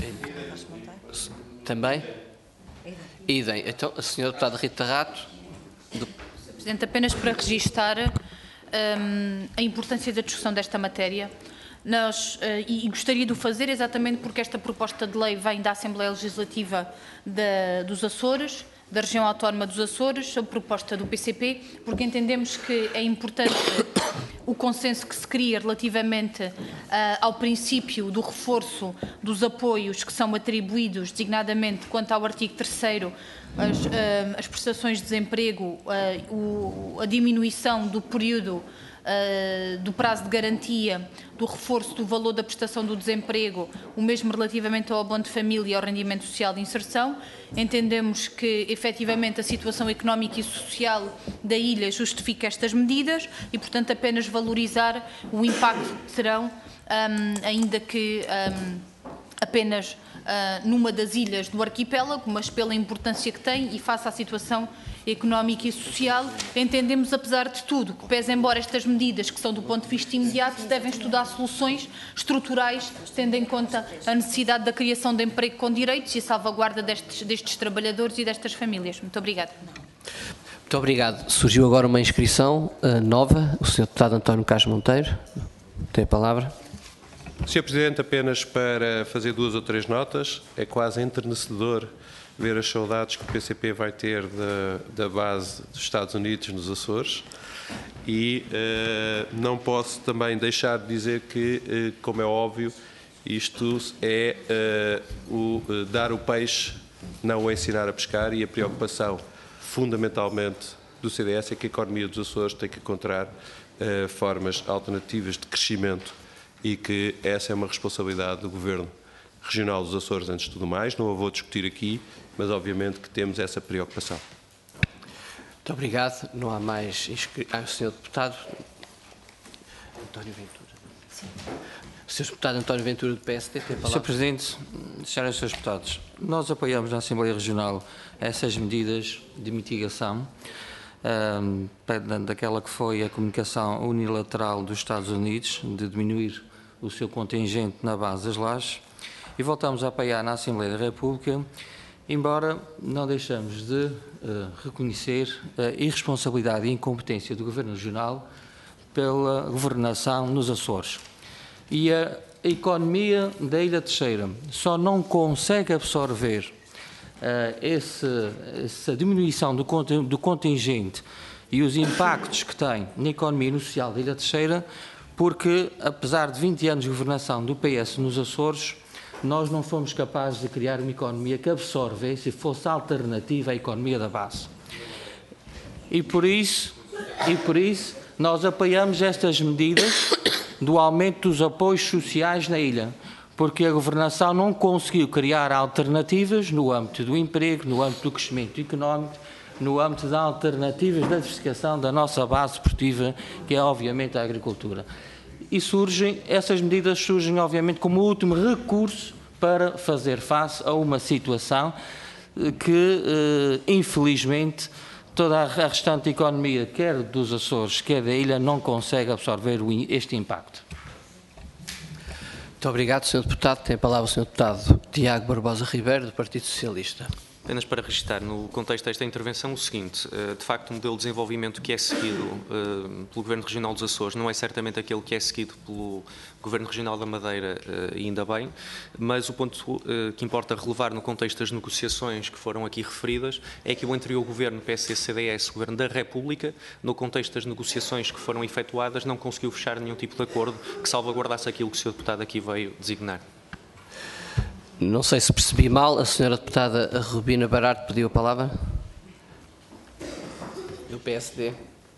Também? Idem. Então, a senhora deputada Rita Rato. Do... senhor Presidente, apenas para registar um, a importância da discussão desta matéria. Nós, uh, e, e gostaria de o fazer exatamente porque esta proposta de lei vem da Assembleia Legislativa da, dos Açores, da região autónoma dos Açores, sob proposta do P C P, porque entendemos que é importante o consenso que se cria relativamente uh, ao princípio do reforço dos apoios que são atribuídos, designadamente quanto ao artigo terceiro, as, uh, as prestações de desemprego, uh, o, a diminuição do período Uh, do prazo de garantia, do reforço do valor da prestação do desemprego, o mesmo relativamente ao abono de família e ao rendimento social de inserção. Entendemos que, efetivamente, a situação económica e social da ilha justifica estas medidas e, portanto, apenas valorizar o impacto que terão, um, ainda que um, apenas uh, numa das ilhas do arquipélago, mas pela importância que tem e face à situação económica e social, entendemos, apesar de tudo, que pese embora estas medidas, que são do ponto de vista imediato, devem estudar soluções estruturais, tendo em conta a necessidade da criação de emprego com direitos e a salvaguarda destes, destes trabalhadores e destas famílias. Muito obrigada. Muito obrigado. Surgiu agora uma inscrição uh, nova. O senhor deputado António Carlos Monteiro tem a palavra. senhor Presidente, apenas para fazer duas ou três notas, é quase enternecedor ver as saudades que o P C P vai ter da, da base dos Estados Unidos nos Açores e uh, não posso também deixar de dizer que, uh, como é óbvio, isto é uh, o, uh, dar o peixe, não o ensinar a pescar, e a preocupação fundamentalmente do C D S é que a economia dos Açores tem que encontrar uh, formas alternativas de crescimento e que essa é uma responsabilidade do Governo Regional dos Açores, antes de tudo mais. Não a vou discutir aqui, mas obviamente que temos essa preocupação. Muito obrigado. Não há mais inscritos. Ah, o senhor deputado António Ventura. Sim. O senhor deputado António Ventura, do P S D, tem a palavra. senhor Presidente, senhoras e senhores deputados, nós apoiamos na Assembleia Regional essas medidas de mitigação um, daquela que foi a comunicação unilateral dos Estados Unidos de diminuir o seu contingente na base das lajes, e voltamos a apoiar na Assembleia da República, embora não deixamos de uh, reconhecer a irresponsabilidade e incompetência do Governo Regional pela governação nos Açores. E a economia da Ilha Terceira só não consegue absorver uh, esse, essa diminuição do, do contingente e os impactos que tem na economia e no social da Ilha Terceira, porque, apesar de vinte anos de governação do P S nos Açores, nós não fomos capazes de criar uma economia que absorvesse e fosse alternativa à economia da base. E por isso, e por isso nós apoiamos estas medidas do aumento dos apoios sociais na ilha, porque a governação não conseguiu criar alternativas no âmbito do emprego, no âmbito do crescimento económico, no âmbito de alternativas da diversificação da nossa base esportiva, que é obviamente a agricultura. E surgem, essas medidas surgem obviamente como último recurso para fazer face a uma situação que, eh, infelizmente, toda a restante economia, quer dos Açores, quer da ilha, não consegue absorver este impacto. Muito obrigado, senhor Deputado. Tem a palavra o senhor Deputado Tiago Barbosa Ribeiro, do Partido Socialista. Apenas para registrar no contexto desta intervenção o seguinte, de facto o modelo de desenvolvimento que é seguido pelo Governo Regional dos Açores não é certamente aquele que é seguido pelo Governo Regional da Madeira, e ainda bem, mas o ponto que importa relevar no contexto das negociações que foram aqui referidas é que o anterior Governo P S D C D S, o Governo da República, no contexto das negociações que foram efetuadas, não conseguiu fechar nenhum tipo de acordo que salvaguardasse aquilo que o senhor Deputado aqui veio designar. Não sei se percebi mal, a senhora Deputada Rubina Bararte pediu a palavra. Do P S D.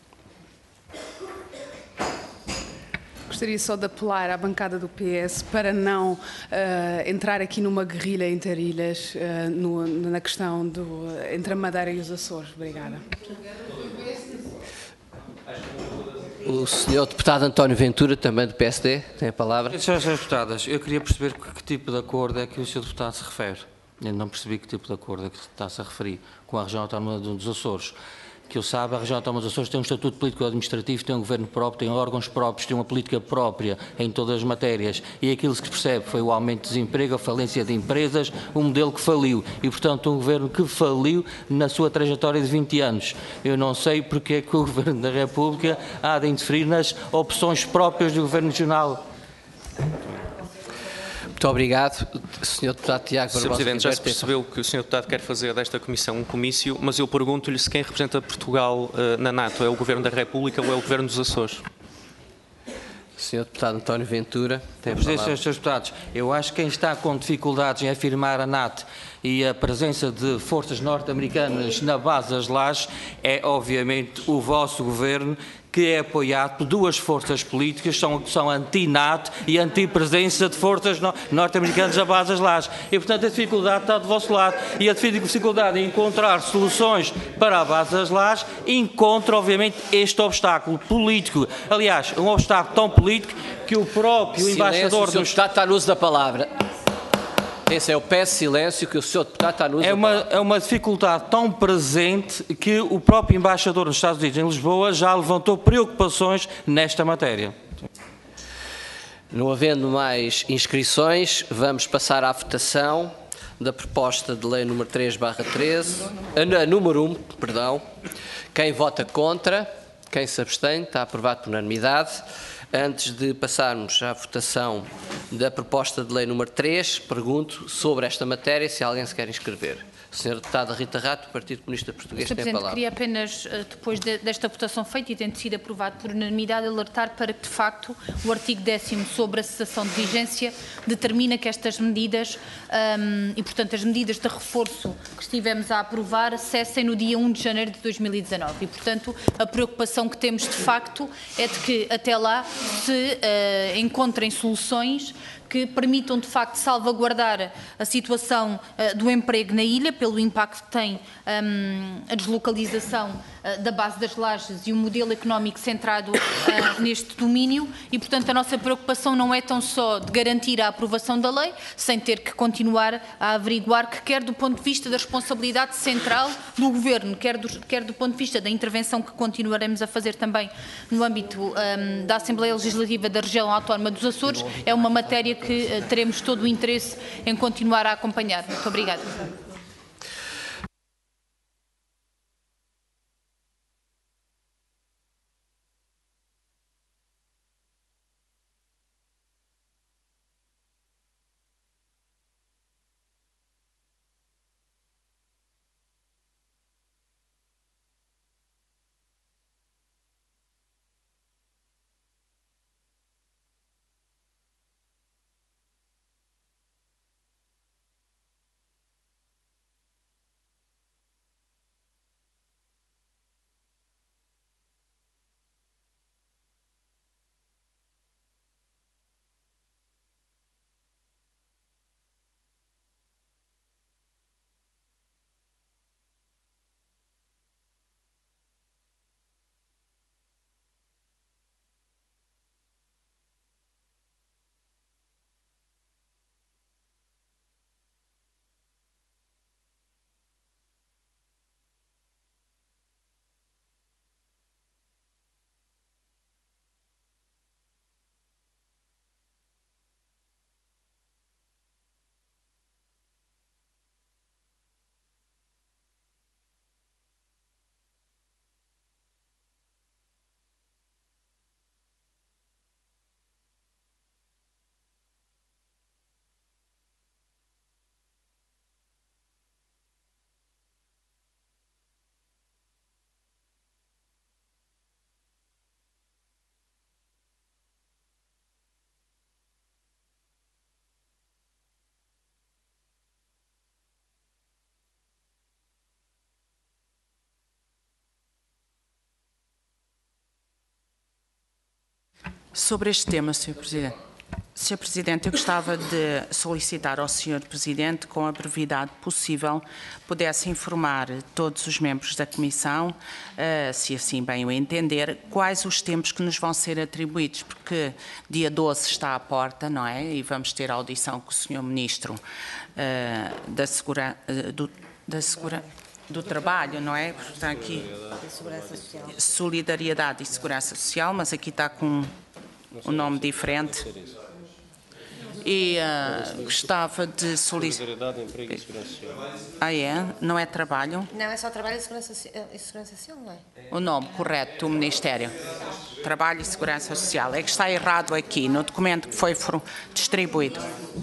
Gostaria só de apelar à bancada do P S para não uh, entrar aqui numa guerrilha interilhas uh, no, na questão do, entre a Madeira e os Açores. Obrigada. O senhor Deputado António Ventura, também do P S D, tem a palavra. Senhoras Deputadas, eu queria perceber que, que tipo de acordo é que o senhor Deputado se refere. Eu não percebi que tipo de acordo é que está-se a referir com a região autónoma dos Açores. Que eu saiba, a região autónoma dos Açores tem um estatuto político-administrativo, tem um governo próprio, tem órgãos próprios, tem uma política própria em todas as matérias, e aquilo que se percebe foi o aumento de desemprego, a falência de empresas, um modelo que faliu, e portanto um governo que faliu na sua trajetória de vinte anos. Eu não sei porque é que o Governo da República há de interferir nas opções próprias do Governo Regional. Muito obrigado, senhor Deputado Tiago Barbosa. senhor Presidente, já se percebeu que o senhor Deputado quer fazer desta Comissão um comício, mas eu pergunto-lhe se quem representa Portugal uh, na NATO é o Governo da República ou é o Governo dos Açores. senhor Deputado António Ventura, tem a Presidente, palavra. senhores Deputados, eu acho que quem está com dificuldades em afirmar a NATO e a presença de forças norte-americanas na base das Lajes é, obviamente, o vosso Governo, que é apoiado por duas forças políticas que são, são anti-NATO e anti-presença de forças no, norte-americanas na base das Lajes. E, portanto, a dificuldade está do vosso lado. E a dificuldade em encontrar soluções para a base das Lajes encontra, obviamente, este obstáculo político. Aliás, um obstáculo tão político que o próprio Silêncio, embaixador... o senhor Deputado está no uso da palavra. Esse é o peço silêncio que o senhor Deputado está no uso é da uma, palavra. É uma dificuldade tão presente que o próprio embaixador dos Estados Unidos em Lisboa já levantou preocupações nesta matéria. Não havendo mais inscrições, vamos passar à votação da proposta de lei número três barra treze, uh, número um, perdão. Quem vota contra, quem se abstém, está aprovado por unanimidade. Antes de passarmos à votação da proposta de lei número três, pergunto sobre esta matéria se alguém se quer inscrever. senhora Deputada Rita Rato, do Partido Comunista Português, senhor tem a Presidente, palavra. queria apenas, depois de, desta votação feita e tendo sido aprovado por unanimidade, alertar para que, de facto, o artigo décimo sobre a cessação de vigência determina que estas medidas um, e, portanto, as medidas de reforço que estivemos a aprovar cessem no dia um de janeiro de dois mil e dezanove. E, portanto, a preocupação que temos, de facto, é de que, até lá, se uh, encontrem soluções que permitam, de facto, salvaguardar a situação uh, do emprego na ilha, pelo impacto que tem um, a deslocalização uh, da base das Lajes e o modelo económico centrado uh, neste domínio e, portanto, a nossa preocupação não é tão só de garantir a aprovação da lei, sem ter que continuar a averiguar que, quer do ponto de vista da responsabilidade central do Governo, quer do, quer do ponto de vista da intervenção que continuaremos a fazer também no âmbito um, da Assembleia Legislativa da Região Autónoma dos Açores, é uma matéria que que teremos todo o interesse em continuar a acompanhar. Muito obrigada. Sobre este tema, senhor Presidente. senhor Presidente, eu gostava de solicitar ao senhor Presidente, com a brevidade possível, pudesse informar todos os membros da Comissão, uh, se assim bem o entender, quais os tempos que nos vão ser atribuídos, porque dia doze está à porta, não é? E vamos ter a audição com o senhor Ministro uh, da Segurança... Uh, do, da Segura, do Trabalho, não é? Portanto, aqui... Solidariedade e Segurança Social, mas aqui está com um nome diferente. E uh, gostava de solicitar... Solidariedade, Emprego e Segurança Social. Ah, é? Não é trabalho? Não, é só trabalho e segurança, e segurança social, não é? O nome correto do Ministério. Trabalho e Segurança Social. É que está errado aqui, no documento que foi distribuído.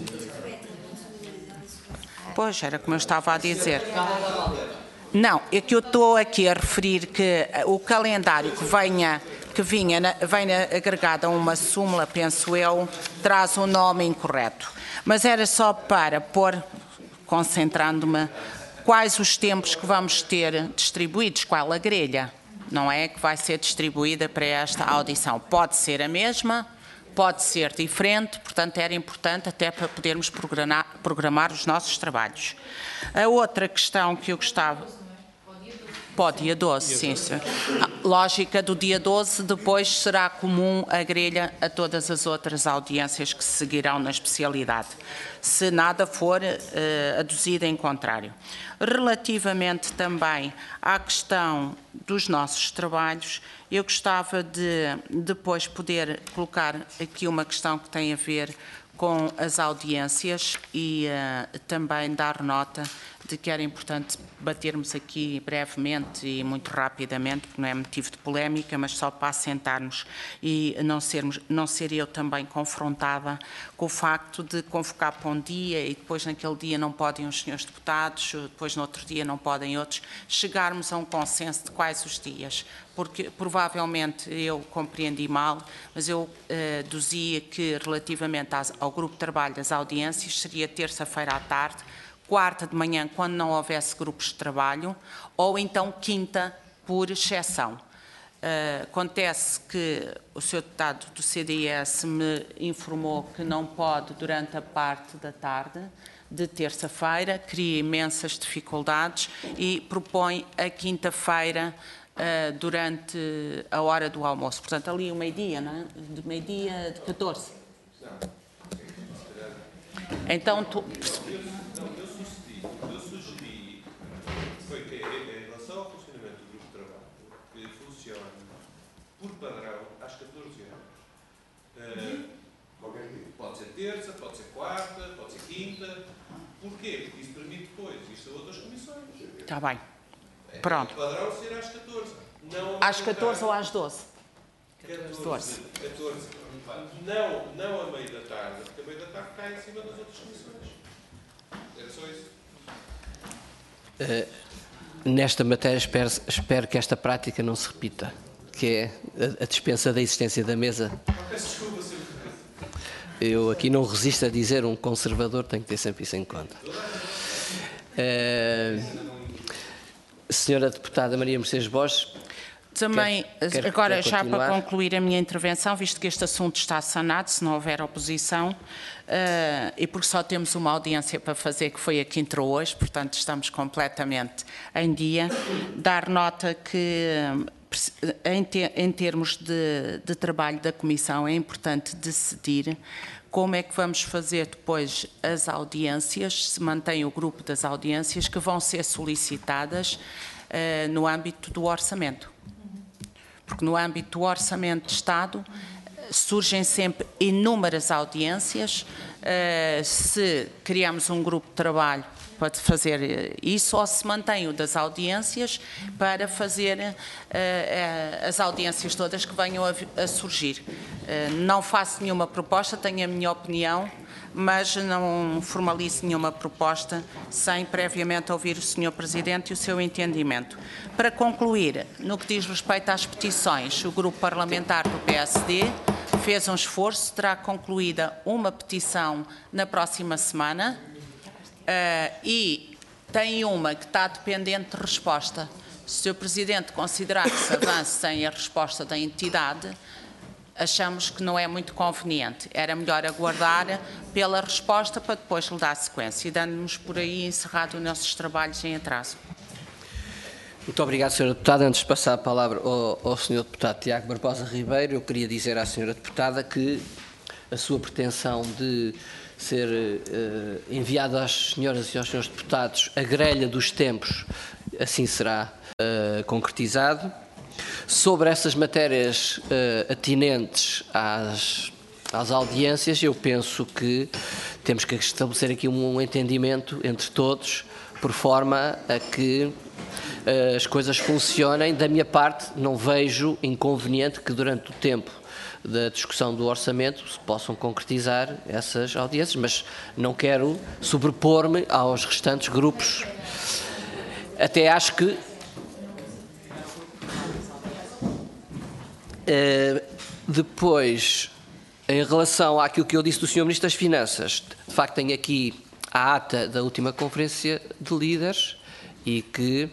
Pois, era como eu estava a dizer. Não, é que eu estou aqui a referir que o calendário que venha... que vinha, vem agregada a uma súmula, penso eu, traz um nome incorreto. Mas era só para pôr, concentrando-me, quais os tempos que vamos ter distribuídos, qual a grelha, não é, que vai ser distribuída para esta audição. Pode ser a mesma, pode ser diferente, portanto era importante até para podermos programar, programar os nossos trabalhos. A outra questão que eu gostava... Para o dia doze, sim, senhor. A lógica do dia doze, depois será comum a grelha a todas as outras audiências que se seguirão na especialidade, se nada for uh, aduzido em contrário. Relativamente também à questão dos nossos trabalhos, eu gostava de depois poder colocar aqui uma questão que tem a ver com as audiências e uh, também dar nota de que era importante batermos aqui brevemente e muito rapidamente, porque não é motivo de polémica, mas só para assentarmos e não, sermos, não ser eu também confrontada com o facto de convocar para um dia e depois naquele dia não podem os senhores deputados, depois no outro dia não podem outros, chegarmos a um consenso de quais os dias, porque provavelmente eu compreendi mal, mas eu uh, deduzia que relativamente às, ao grupo de trabalho das audiências seria terça-feira à tarde, quarta de manhã, quando não houvesse grupos de trabalho, ou então quinta, por exceção. Uh, acontece que o senhor deputado do C D S me informou que não pode durante a parte da tarde de terça-feira, cria imensas dificuldades e propõe a quinta-feira uh, durante a hora do almoço. Portanto, ali o meio-dia, não é? De meio-dia de catorze. Então, tu... por padrão, às catorze horas. Uh, pode ser terça, pode ser quarta, pode ser quinta. Porquê? Porque isso permite depois isto a outras comissões. Está bem. Pronto. O padrão ser às catorze. Não às catorze ou às doze? catorze. catorze. Não, não a meio da tarde, porque a meio da tarde cai em cima das outras comissões. Era só isso. Uh, nesta matéria, espero, espero que esta prática não se repita, que é a dispensa da existência da mesa. Eu aqui não resisto a dizer, um conservador tem que ter sempre isso em conta. Uh, senhora Deputada Maria Mercedes Borges. Também, quer, quer, agora, quer já para concluir a minha intervenção, visto que este assunto está sanado, se não houver oposição, uh, e porque só temos uma audiência para fazer, que foi a que entrou hoje, portanto estamos completamente em dia, dar nota que... Em, te, em termos de, de trabalho da Comissão, é importante decidir como é que vamos fazer depois as audiências, se mantém o grupo das audiências que vão ser solicitadas uh, no âmbito do orçamento. Porque no âmbito do orçamento de Estado surgem sempre inúmeras audiências, uh, se criamos um grupo de trabalho para fazer isso, ou se mantém o das audiências para fazer uh, uh, as audiências todas que venham a, a surgir. Uh, não faço nenhuma proposta, tenho a minha opinião, mas não formalizo nenhuma proposta sem previamente ouvir o senhor Presidente e o seu entendimento. Para concluir, no que diz respeito às petições, o Grupo Parlamentar do P S D fez um esforço, terá concluída uma petição na próxima semana, Uh, e tem uma que está dependente de resposta. Se o senhor Presidente considerar que se avance sem a resposta da entidade, uh, achamos que não é muito conveniente. Era melhor aguardar pela resposta para depois lhe dar sequência e dando-nos por aí encerrado os nossos trabalhos em atraso. Muito obrigado, senhora Deputada. Antes de passar a palavra ao, ao senhor Deputado Tiago Barbosa Ribeiro, eu queria dizer à senhora Deputada que a sua pretensão de ser uh, enviado às senhoras e aos senhores deputados a grelha dos tempos, assim será uh, concretizado. Sobre essas matérias uh, atinentes às, às audiências, eu penso que temos que estabelecer aqui um, um entendimento entre todos, por forma a que uh, as coisas funcionem. Da minha parte, não vejo inconveniente que durante o tempo da discussão do orçamento se possam concretizar essas audiências, mas não quero sobrepor-me aos restantes grupos. Até acho que uh, depois, em relação àquilo que eu disse do senhor Ministro das Finanças, de facto tenho aqui a ata da última Conferência de Líderes e que,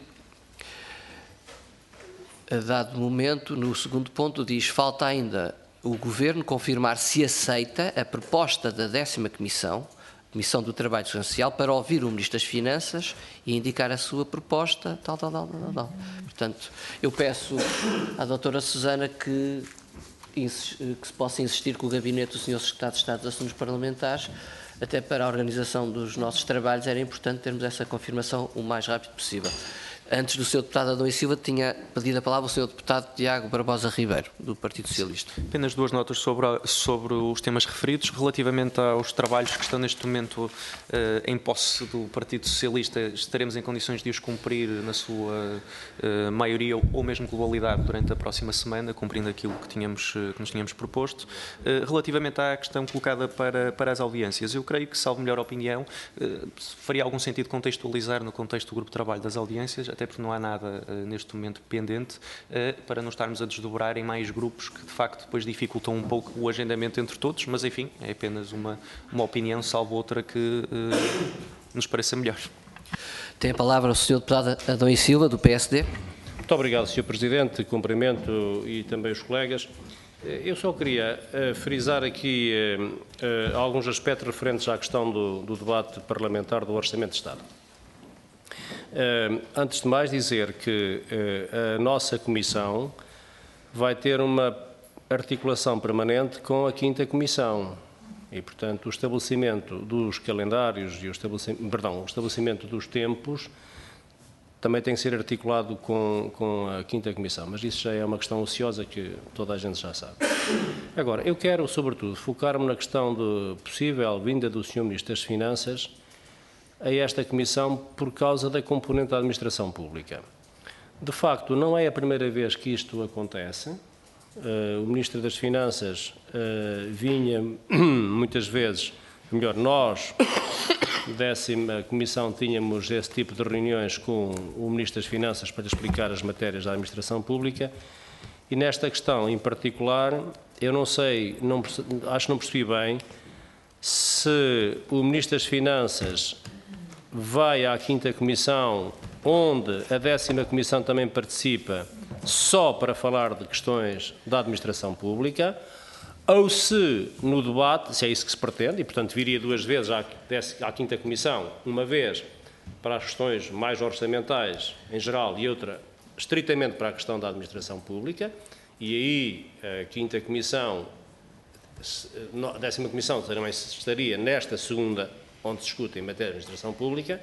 a dado momento, no segundo ponto, diz: falta ainda o Governo confirmar se aceita a proposta da décima Comissão, Comissão do Trabalho Social, para ouvir o Ministro das Finanças e indicar a sua proposta, tal, tal, tal, tal, tal. Portanto, eu peço à doutora Susana que, que se possa insistir com o Gabinete do senhor Secretário de Estado dos Assuntos Parlamentares, até para a organização dos nossos trabalhos era importante termos essa confirmação o mais rápido possível. Antes do senhor Deputado Adão e Silva, tinha pedido a palavra o senhor Deputado Tiago Barbosa Ribeiro, do Partido Socialista. Apenas duas notas sobre, a, sobre os temas referidos. Relativamente aos trabalhos que estão neste momento eh, em posse do Partido Socialista, estaremos em condições de os cumprir na sua eh, maioria ou mesmo globalidade durante a próxima semana, cumprindo aquilo que, tínhamos, que nos tínhamos proposto. Eh, relativamente à questão colocada para, para as audiências, eu creio que, salvo melhor opinião, eh, faria algum sentido contextualizar no contexto do grupo de trabalho das audiências, até porque não há nada uh, neste momento pendente, uh, para não estarmos a desdobrar em mais grupos que de facto depois dificultam um pouco o agendamento entre todos, mas enfim, é apenas uma, uma opinião, salvo outra que uh, nos pareça melhor. Tem a palavra o senhor Deputado Adão e Silva, do P S D. Muito obrigado, senhor Presidente, cumprimento e também os colegas. Eu só queria uh, frisar aqui uh, uh, alguns aspectos referentes à questão do, do debate parlamentar do Orçamento de Estado. Uh, antes de mais dizer que uh, a nossa Comissão vai ter uma articulação permanente com a quinta Comissão e, portanto, o estabelecimento dos calendários e o estabelecimento, perdão, o estabelecimento dos tempos também tem que ser articulado com, com a quinta Comissão, mas isso já é uma questão ociosa que toda a gente já sabe. Agora, eu quero, sobretudo, focar-me na questão de possível vinda do senhor Ministro das Finanças a esta Comissão por causa da componente da administração pública. De facto, não é a primeira vez que isto acontece. Uh, o Ministro das Finanças uh, vinha muitas vezes, melhor, nós, décima Comissão, tínhamos esse tipo de reuniões com o Ministro das Finanças para explicar as matérias da administração pública e nesta questão em particular, eu não sei, não, acho que não percebi bem se o Ministro das Finanças vai à quinta Comissão, onde a décima Comissão também participa, só para falar de questões da administração pública, ou se no debate, se é isso que se pretende, e portanto viria duas vezes à, à quinta Comissão, uma vez para as questões mais orçamentais em geral e outra estritamente para a questão da administração pública, e aí a quinta Comissão, a décima Comissão também estaria nesta segunda onde se discute em matéria de administração pública,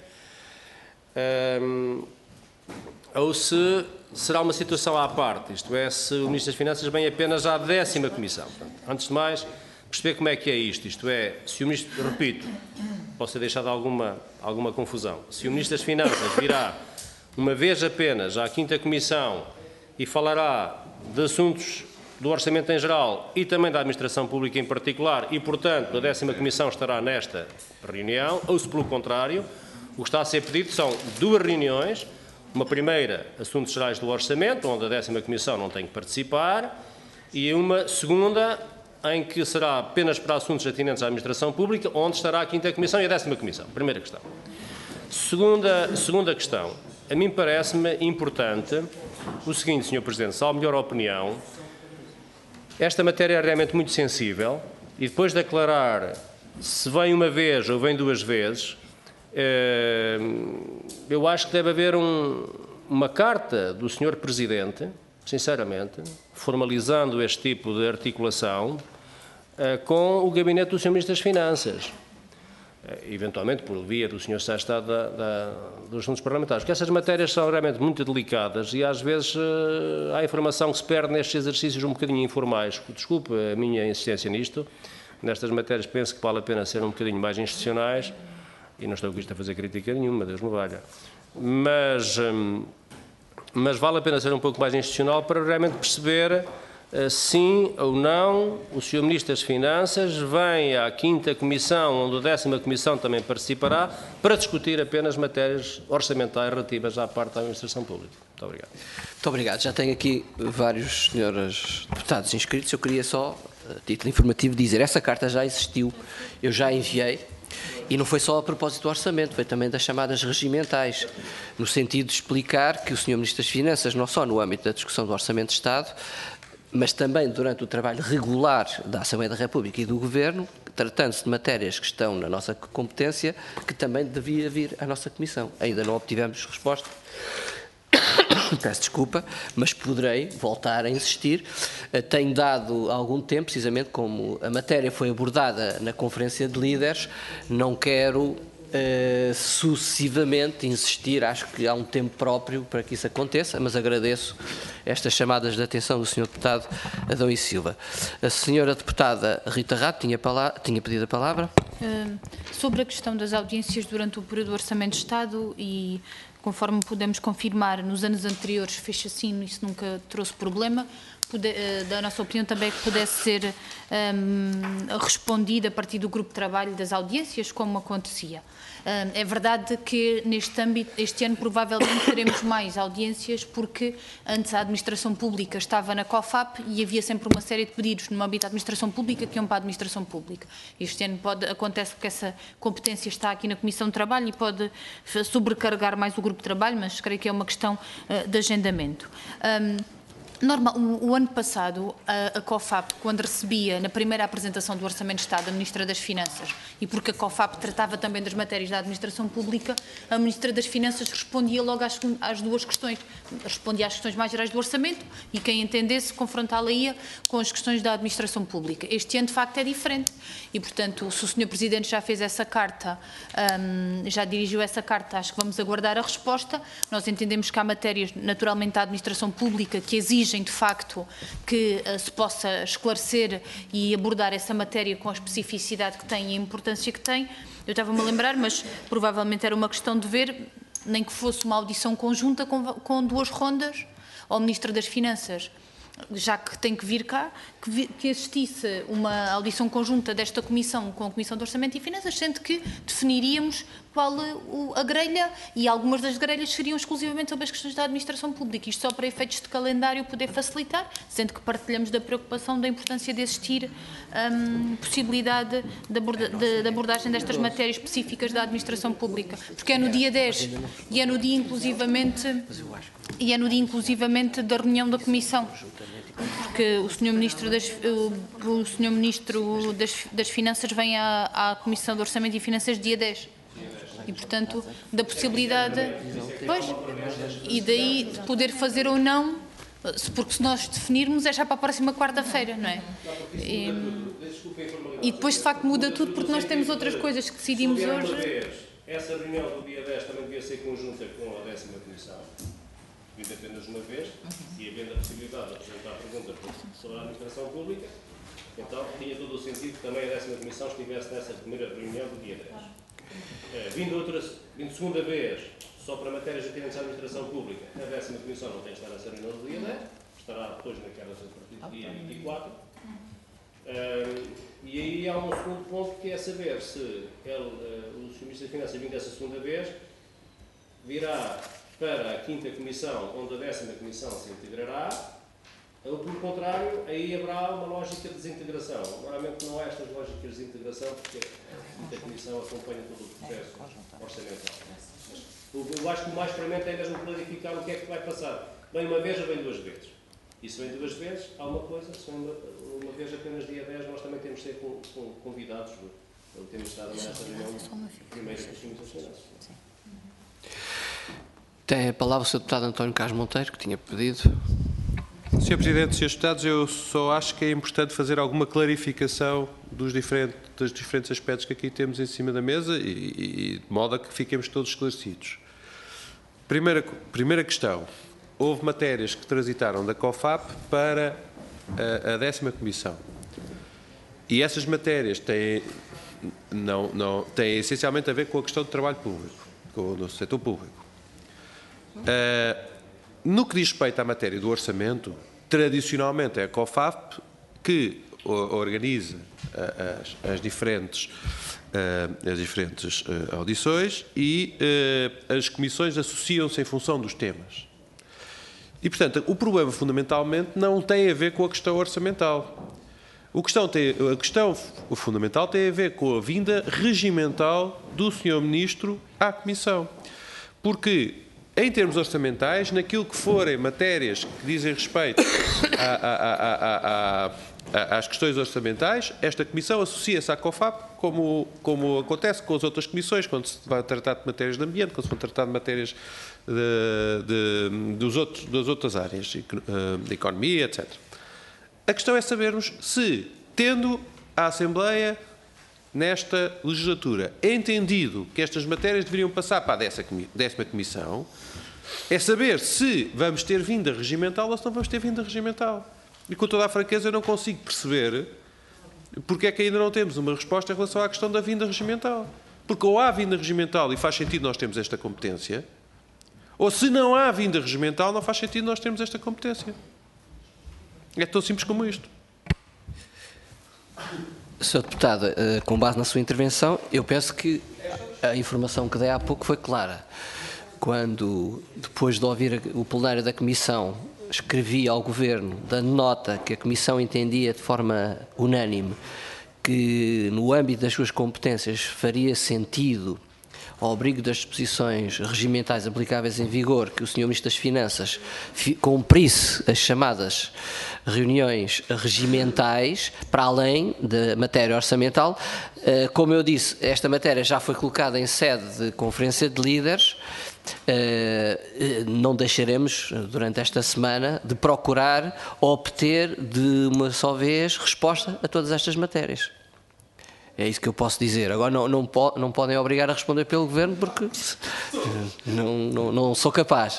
um, ou se será uma situação à parte, isto é, se o Ministro das Finanças vem apenas à décima Comissão. Portanto, antes de mais, perceber como é que é isto, isto é, se o Ministro, repito, posso ter deixado alguma, alguma confusão, se o Ministro das Finanças virá uma vez apenas à quinta Comissão e falará de assuntos do Orçamento em geral e também da Administração Pública em particular e, portanto, a décima Comissão estará nesta reunião, ou se, pelo contrário, o que está a ser pedido são duas reuniões, uma primeira, assuntos gerais do Orçamento, onde a décima Comissão não tem que participar, e uma segunda, em que será apenas para assuntos atinentes à Administração Pública, onde estará a quinta Comissão e a décima Comissão. Primeira questão. Segunda, segunda questão. A mim parece-me importante o seguinte, senhor Presidente, salvo melhor opinião, esta matéria é realmente muito sensível e depois de aclarar se vem uma vez ou vem duas vezes, eu acho que deve haver um, uma carta do senhor Presidente, sinceramente, formalizando este tipo de articulação com o gabinete do senhor Ministro das Finanças, eventualmente por via do senhor Secretário de Estado da, da, dos Assuntos Parlamentares, porque essas matérias são realmente muito delicadas e às vezes há informação que se perde nestes exercícios um bocadinho informais. Desculpe a minha insistência nisto, nestas matérias penso que vale a pena ser um bocadinho mais institucionais. E não estou com isto a fazer crítica nenhuma, Deus me valha. Mas, mas vale a pena ser um pouco mais institucional para realmente perceber sim ou não o senhor Ministro das Finanças vem à quinta Comissão, onde a décima Comissão também participará, para discutir apenas matérias orçamentais relativas à parte da administração pública. Muito obrigado. Muito obrigado. Já tenho aqui vários senhores deputados inscritos. Eu queria só, a título informativo, dizer essa carta já existiu, eu já enviei. E não foi só a propósito do orçamento, foi também das chamadas regimentais, no sentido de explicar que o senhor Ministro das Finanças, não só no âmbito da discussão do Orçamento de Estado, mas também durante o trabalho regular da Assembleia da República e do Governo, tratando-se de matérias que estão na nossa competência, que também devia vir à nossa Comissão. Ainda não obtivemos resposta. Peço desculpa, mas poderei voltar a insistir. Tenho dado algum tempo, precisamente como a matéria foi abordada na Conferência de Líderes, não quero uh, sucessivamente insistir, acho que há um tempo próprio para que isso aconteça, mas agradeço estas chamadas de atenção do senhor Deputado Adão e Silva. A senhora Deputada Rita Rato tinha, tinha pedido a palavra. Uh, sobre a questão das audiências durante o período do Orçamento de Estado e conforme podemos confirmar, nos anos anteriores fez assim, isso nunca trouxe problema. Pude, da nossa opinião também é que pudesse ser um, respondida a partir do grupo de trabalho das audiências, como acontecia. Um, é verdade que neste âmbito, este ano provavelmente teremos mais audiências, porque antes a administração pública estava na COFAP e havia sempre uma série de pedidos no âmbito da administração pública que iam para a administração pública. Este ano pode, acontece porque essa competência está aqui na Comissão de Trabalho e pode sobrecarregar mais o grupo de trabalho, mas creio que é uma questão uh, de agendamento. Um, Normal, o, o ano passado, a, a COFAP, quando recebia na primeira apresentação do Orçamento de Estado a Ministra das Finanças, e porque a COFAP tratava também das matérias da administração pública, a Ministra das Finanças respondia logo às, às duas questões. Respondia às questões mais gerais do Orçamento e quem entendesse confrontá-la-ia com as questões da administração pública. Este ano, de facto, é diferente e, portanto, se o senhor Presidente já fez essa carta, um, já dirigiu essa carta, acho que vamos aguardar a resposta. Nós entendemos que há matérias, naturalmente, da administração pública que exigem de facto que uh, se possa esclarecer e abordar essa matéria com a especificidade que tem e a importância que tem. Eu estava-me a lembrar, mas provavelmente era uma questão de ver, nem que fosse uma audição conjunta com, com duas rondas ao Ministro das Finanças, já que tem que vir cá, que, vi, que existisse uma audição conjunta desta Comissão com a Comissão de Orçamento e Finanças, sendo que definiríamos qual o, a grelha, e algumas das grelhas seriam exclusivamente sobre as questões da administração pública, isto só para efeitos de calendário poder facilitar, sendo que partilhamos da preocupação da importância de existir hum, possibilidade de, aborda, de, de abordagem destas matérias específicas da administração pública, porque é no dia dez e é no dia inclusivamente, e é no dia inclusivamente da reunião da Comissão, porque o senhor Ministro das, o, o senhor Ministro das, das Finanças vem à, à Comissão de Orçamento e Finanças dia dez. E, portanto, da possibilidade, pois, e daí de poder fazer ou não, porque se nós definirmos é já para a próxima quarta-feira, não é? E, e depois, de facto, muda tudo porque nós temos outras coisas que decidimos hoje. Essa reunião do dia dez também devia ser conjunta com a décima Comissão, vindo apenas uma vez, e havendo a possibilidade de apresentar perguntas sobre a administração pública, então tinha todo o sentido que também a décima Comissão estivesse nessa primeira reunião do dia dez. É, vindo, outra, vindo segunda vez, só para matérias atinentes à administração pública, a décima Comissão não tem que estar nessa reunião do dia dez, estará depois naquelas a partir do dia vinte e quatro. Um, e aí há um segundo ponto que é saber se ele, uh, o senhor Ministro da Finanças, vindo dessa segunda vez, virá para a quinta Comissão, onde a décima Comissão se integrará, ou, pelo contrário, aí haverá uma lógica de desintegração. Normalmente não há estas lógicas de integração, porque a Comissão acompanha todo o processo orçamental. Mas, eu acho que o mais experimento é mesmo clarificar o que é que vai passar. Vem uma vez ou vem duas vezes. E se vem duas vezes, há uma coisa, se vem uma, uma vez apenas dia dez, nós também temos de ser com, com, convidados, não temos estado nessa reunião primeiro com os senhores das Finanças. Tem a palavra o senhor Deputado António Carlos Monteiro, que tinha pedido. senhor Presidente, senhores Deputados, eu só acho que é importante fazer alguma clarificação dos diferentes, dos diferentes aspectos que aqui temos em cima da mesa e, e de modo a que fiquemos todos esclarecidos. Primeira, primeira questão. Houve matérias que transitaram da COFAP para a, a décima Comissão. E essas matérias têm, não, não, têm essencialmente a ver com a questão do trabalho público, com o setor público. Uh, no que diz respeito à matéria do orçamento, tradicionalmente é a COFAP que organiza as, as diferentes, uh, as diferentes uh, audições e uh, as comissões associam-se em função dos temas. E, portanto, o problema fundamentalmente não tem a ver com a questão orçamental. O questão tem, a questão fundamental tem a ver com a vinda regimental do senhor Ministro à Comissão. Porque, em termos orçamentais, naquilo que forem matérias que dizem respeito a, a, a, a, às questões orçamentais, esta Comissão associa-se à COFAP, como, como acontece com as outras comissões, quando se vai tratar de matérias de ambiente, quando se vai tratar de matérias de, de, dos outros, das outras áreas, de economia, etcétera. A questão é sabermos se, tendo a Assembleia, nesta legislatura, entendido que estas matérias deveriam passar para a décima Comissão, é saber se vamos ter vinda regimental ou se não vamos ter vinda regimental. E com toda a franqueza eu não consigo perceber porque é que ainda não temos uma resposta em relação à questão da vinda regimental. Porque ou há vinda regimental e faz sentido nós termos esta competência, ou se não há vinda regimental não faz sentido nós termos esta competência. É tão simples como isto. senhor Deputado, com base na sua intervenção, eu penso que a informação que dei há pouco foi clara. Quando, depois de ouvir o plenário da Comissão, escrevi ao Governo, dando nota que a Comissão entendia de forma unânime que, no âmbito das suas competências, faria sentido, ao abrigo das disposições regimentais aplicáveis em vigor, que o senhor Ministro das Finanças cumprisse as chamadas reuniões regimentais, para além da matéria orçamental. Como eu disse, esta matéria já foi colocada em sede de conferência de líderes. Não deixaremos, durante esta semana, de procurar obter de uma só vez resposta a todas estas matérias. É isso que eu posso dizer. Agora não, não, não podem obrigar a responder pelo Governo porque não, não, não sou capaz.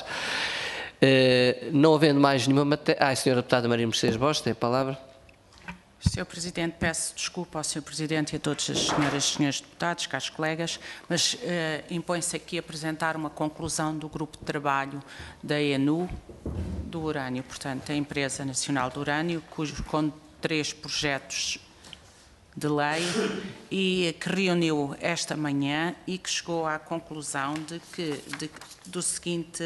Uh, não havendo mais nenhuma matéria... Ah, a senhora Deputada Maria Mercedes Borges tem a palavra. senhor Presidente, peço desculpa ao senhor Presidente e a todas as senhoras e senhores deputados, caros colegas, mas uh, impõe-se aqui apresentar uma conclusão do grupo de trabalho da E N U do urânio, portanto, a Empresa Nacional do Urânio, cujo, com três projetos de lei e que reuniu esta manhã e que chegou à conclusão de que de, do seguinte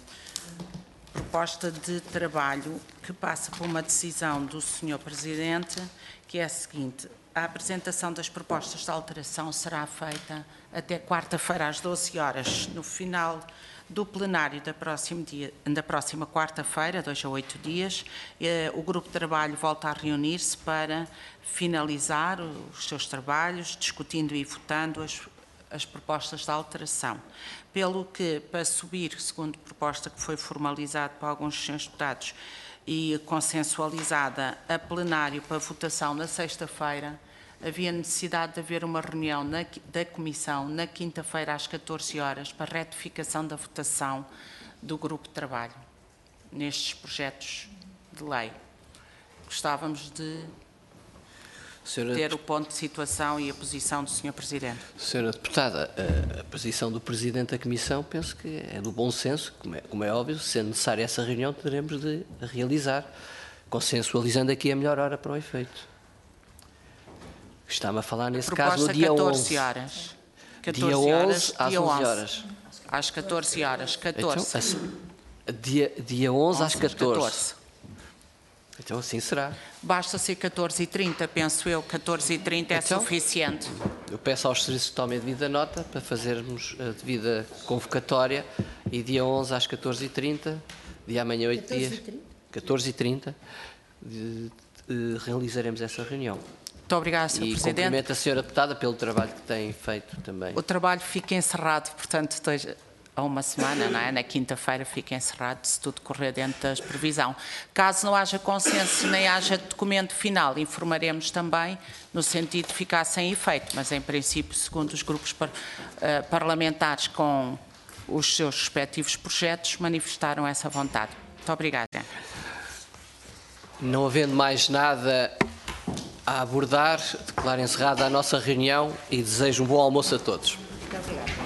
proposta de trabalho que passa por uma decisão do senhor Presidente, que é a seguinte: a apresentação das propostas de alteração será feita até quarta-feira às doze horas, no final do plenário da próxima, dia, da próxima quarta-feira, dois a oito dias. Eh, o grupo de trabalho volta a reunir-se para finalizar os seus trabalhos, discutindo e votando as, as propostas de alteração. Pelo que, para subir, segundo proposta que foi formalizada por alguns senhores deputados e consensualizada a plenário para votação na sexta-feira, havia necessidade de haver uma reunião na, da Comissão na quinta-feira às catorze horas para retificação da votação do grupo de trabalho nestes projetos de lei. Gostávamos de Senhora ter o ponto de situação e a posição do senhor Presidente. Senhora Deputada, a, a posição do Presidente da Comissão penso que é do bom senso, como é, como é óbvio, sendo necessária essa reunião teremos de realizar, consensualizando aqui a melhor hora para o efeito. Está-me a falar, nesse caso, no dia onze. Horas. Dia onze às onze horas. Às catorze horas. catorze. Então, dia, dia onze às catorze. Então, assim será. Basta ser catorze e trinta, penso eu. catorze e trinta é então, suficiente. Eu peço aos serviços que tomem a devida nota para fazermos a devida convocatória e dia onze às catorze e trinta, dia amanhã, oito dias. catorze e trinta, realizaremos essa reunião. Muito obrigada, senhor E Presidente. cumprimento a senhora Deputada pelo trabalho que tem feito também. O trabalho fica encerrado, portanto, dois, a uma semana, não é? Na quinta-feira fica encerrado, se tudo correr dentro da previsão. Caso não haja consenso nem haja documento final, informaremos também no sentido de ficar sem efeito, mas em princípio, segundo os grupos par, uh, parlamentares com os seus respectivos projetos, manifestaram essa vontade. Muito obrigada. Não havendo mais nada a abordar, declaro encerrada a nossa reunião e desejo um bom almoço a todos. Muito obrigada.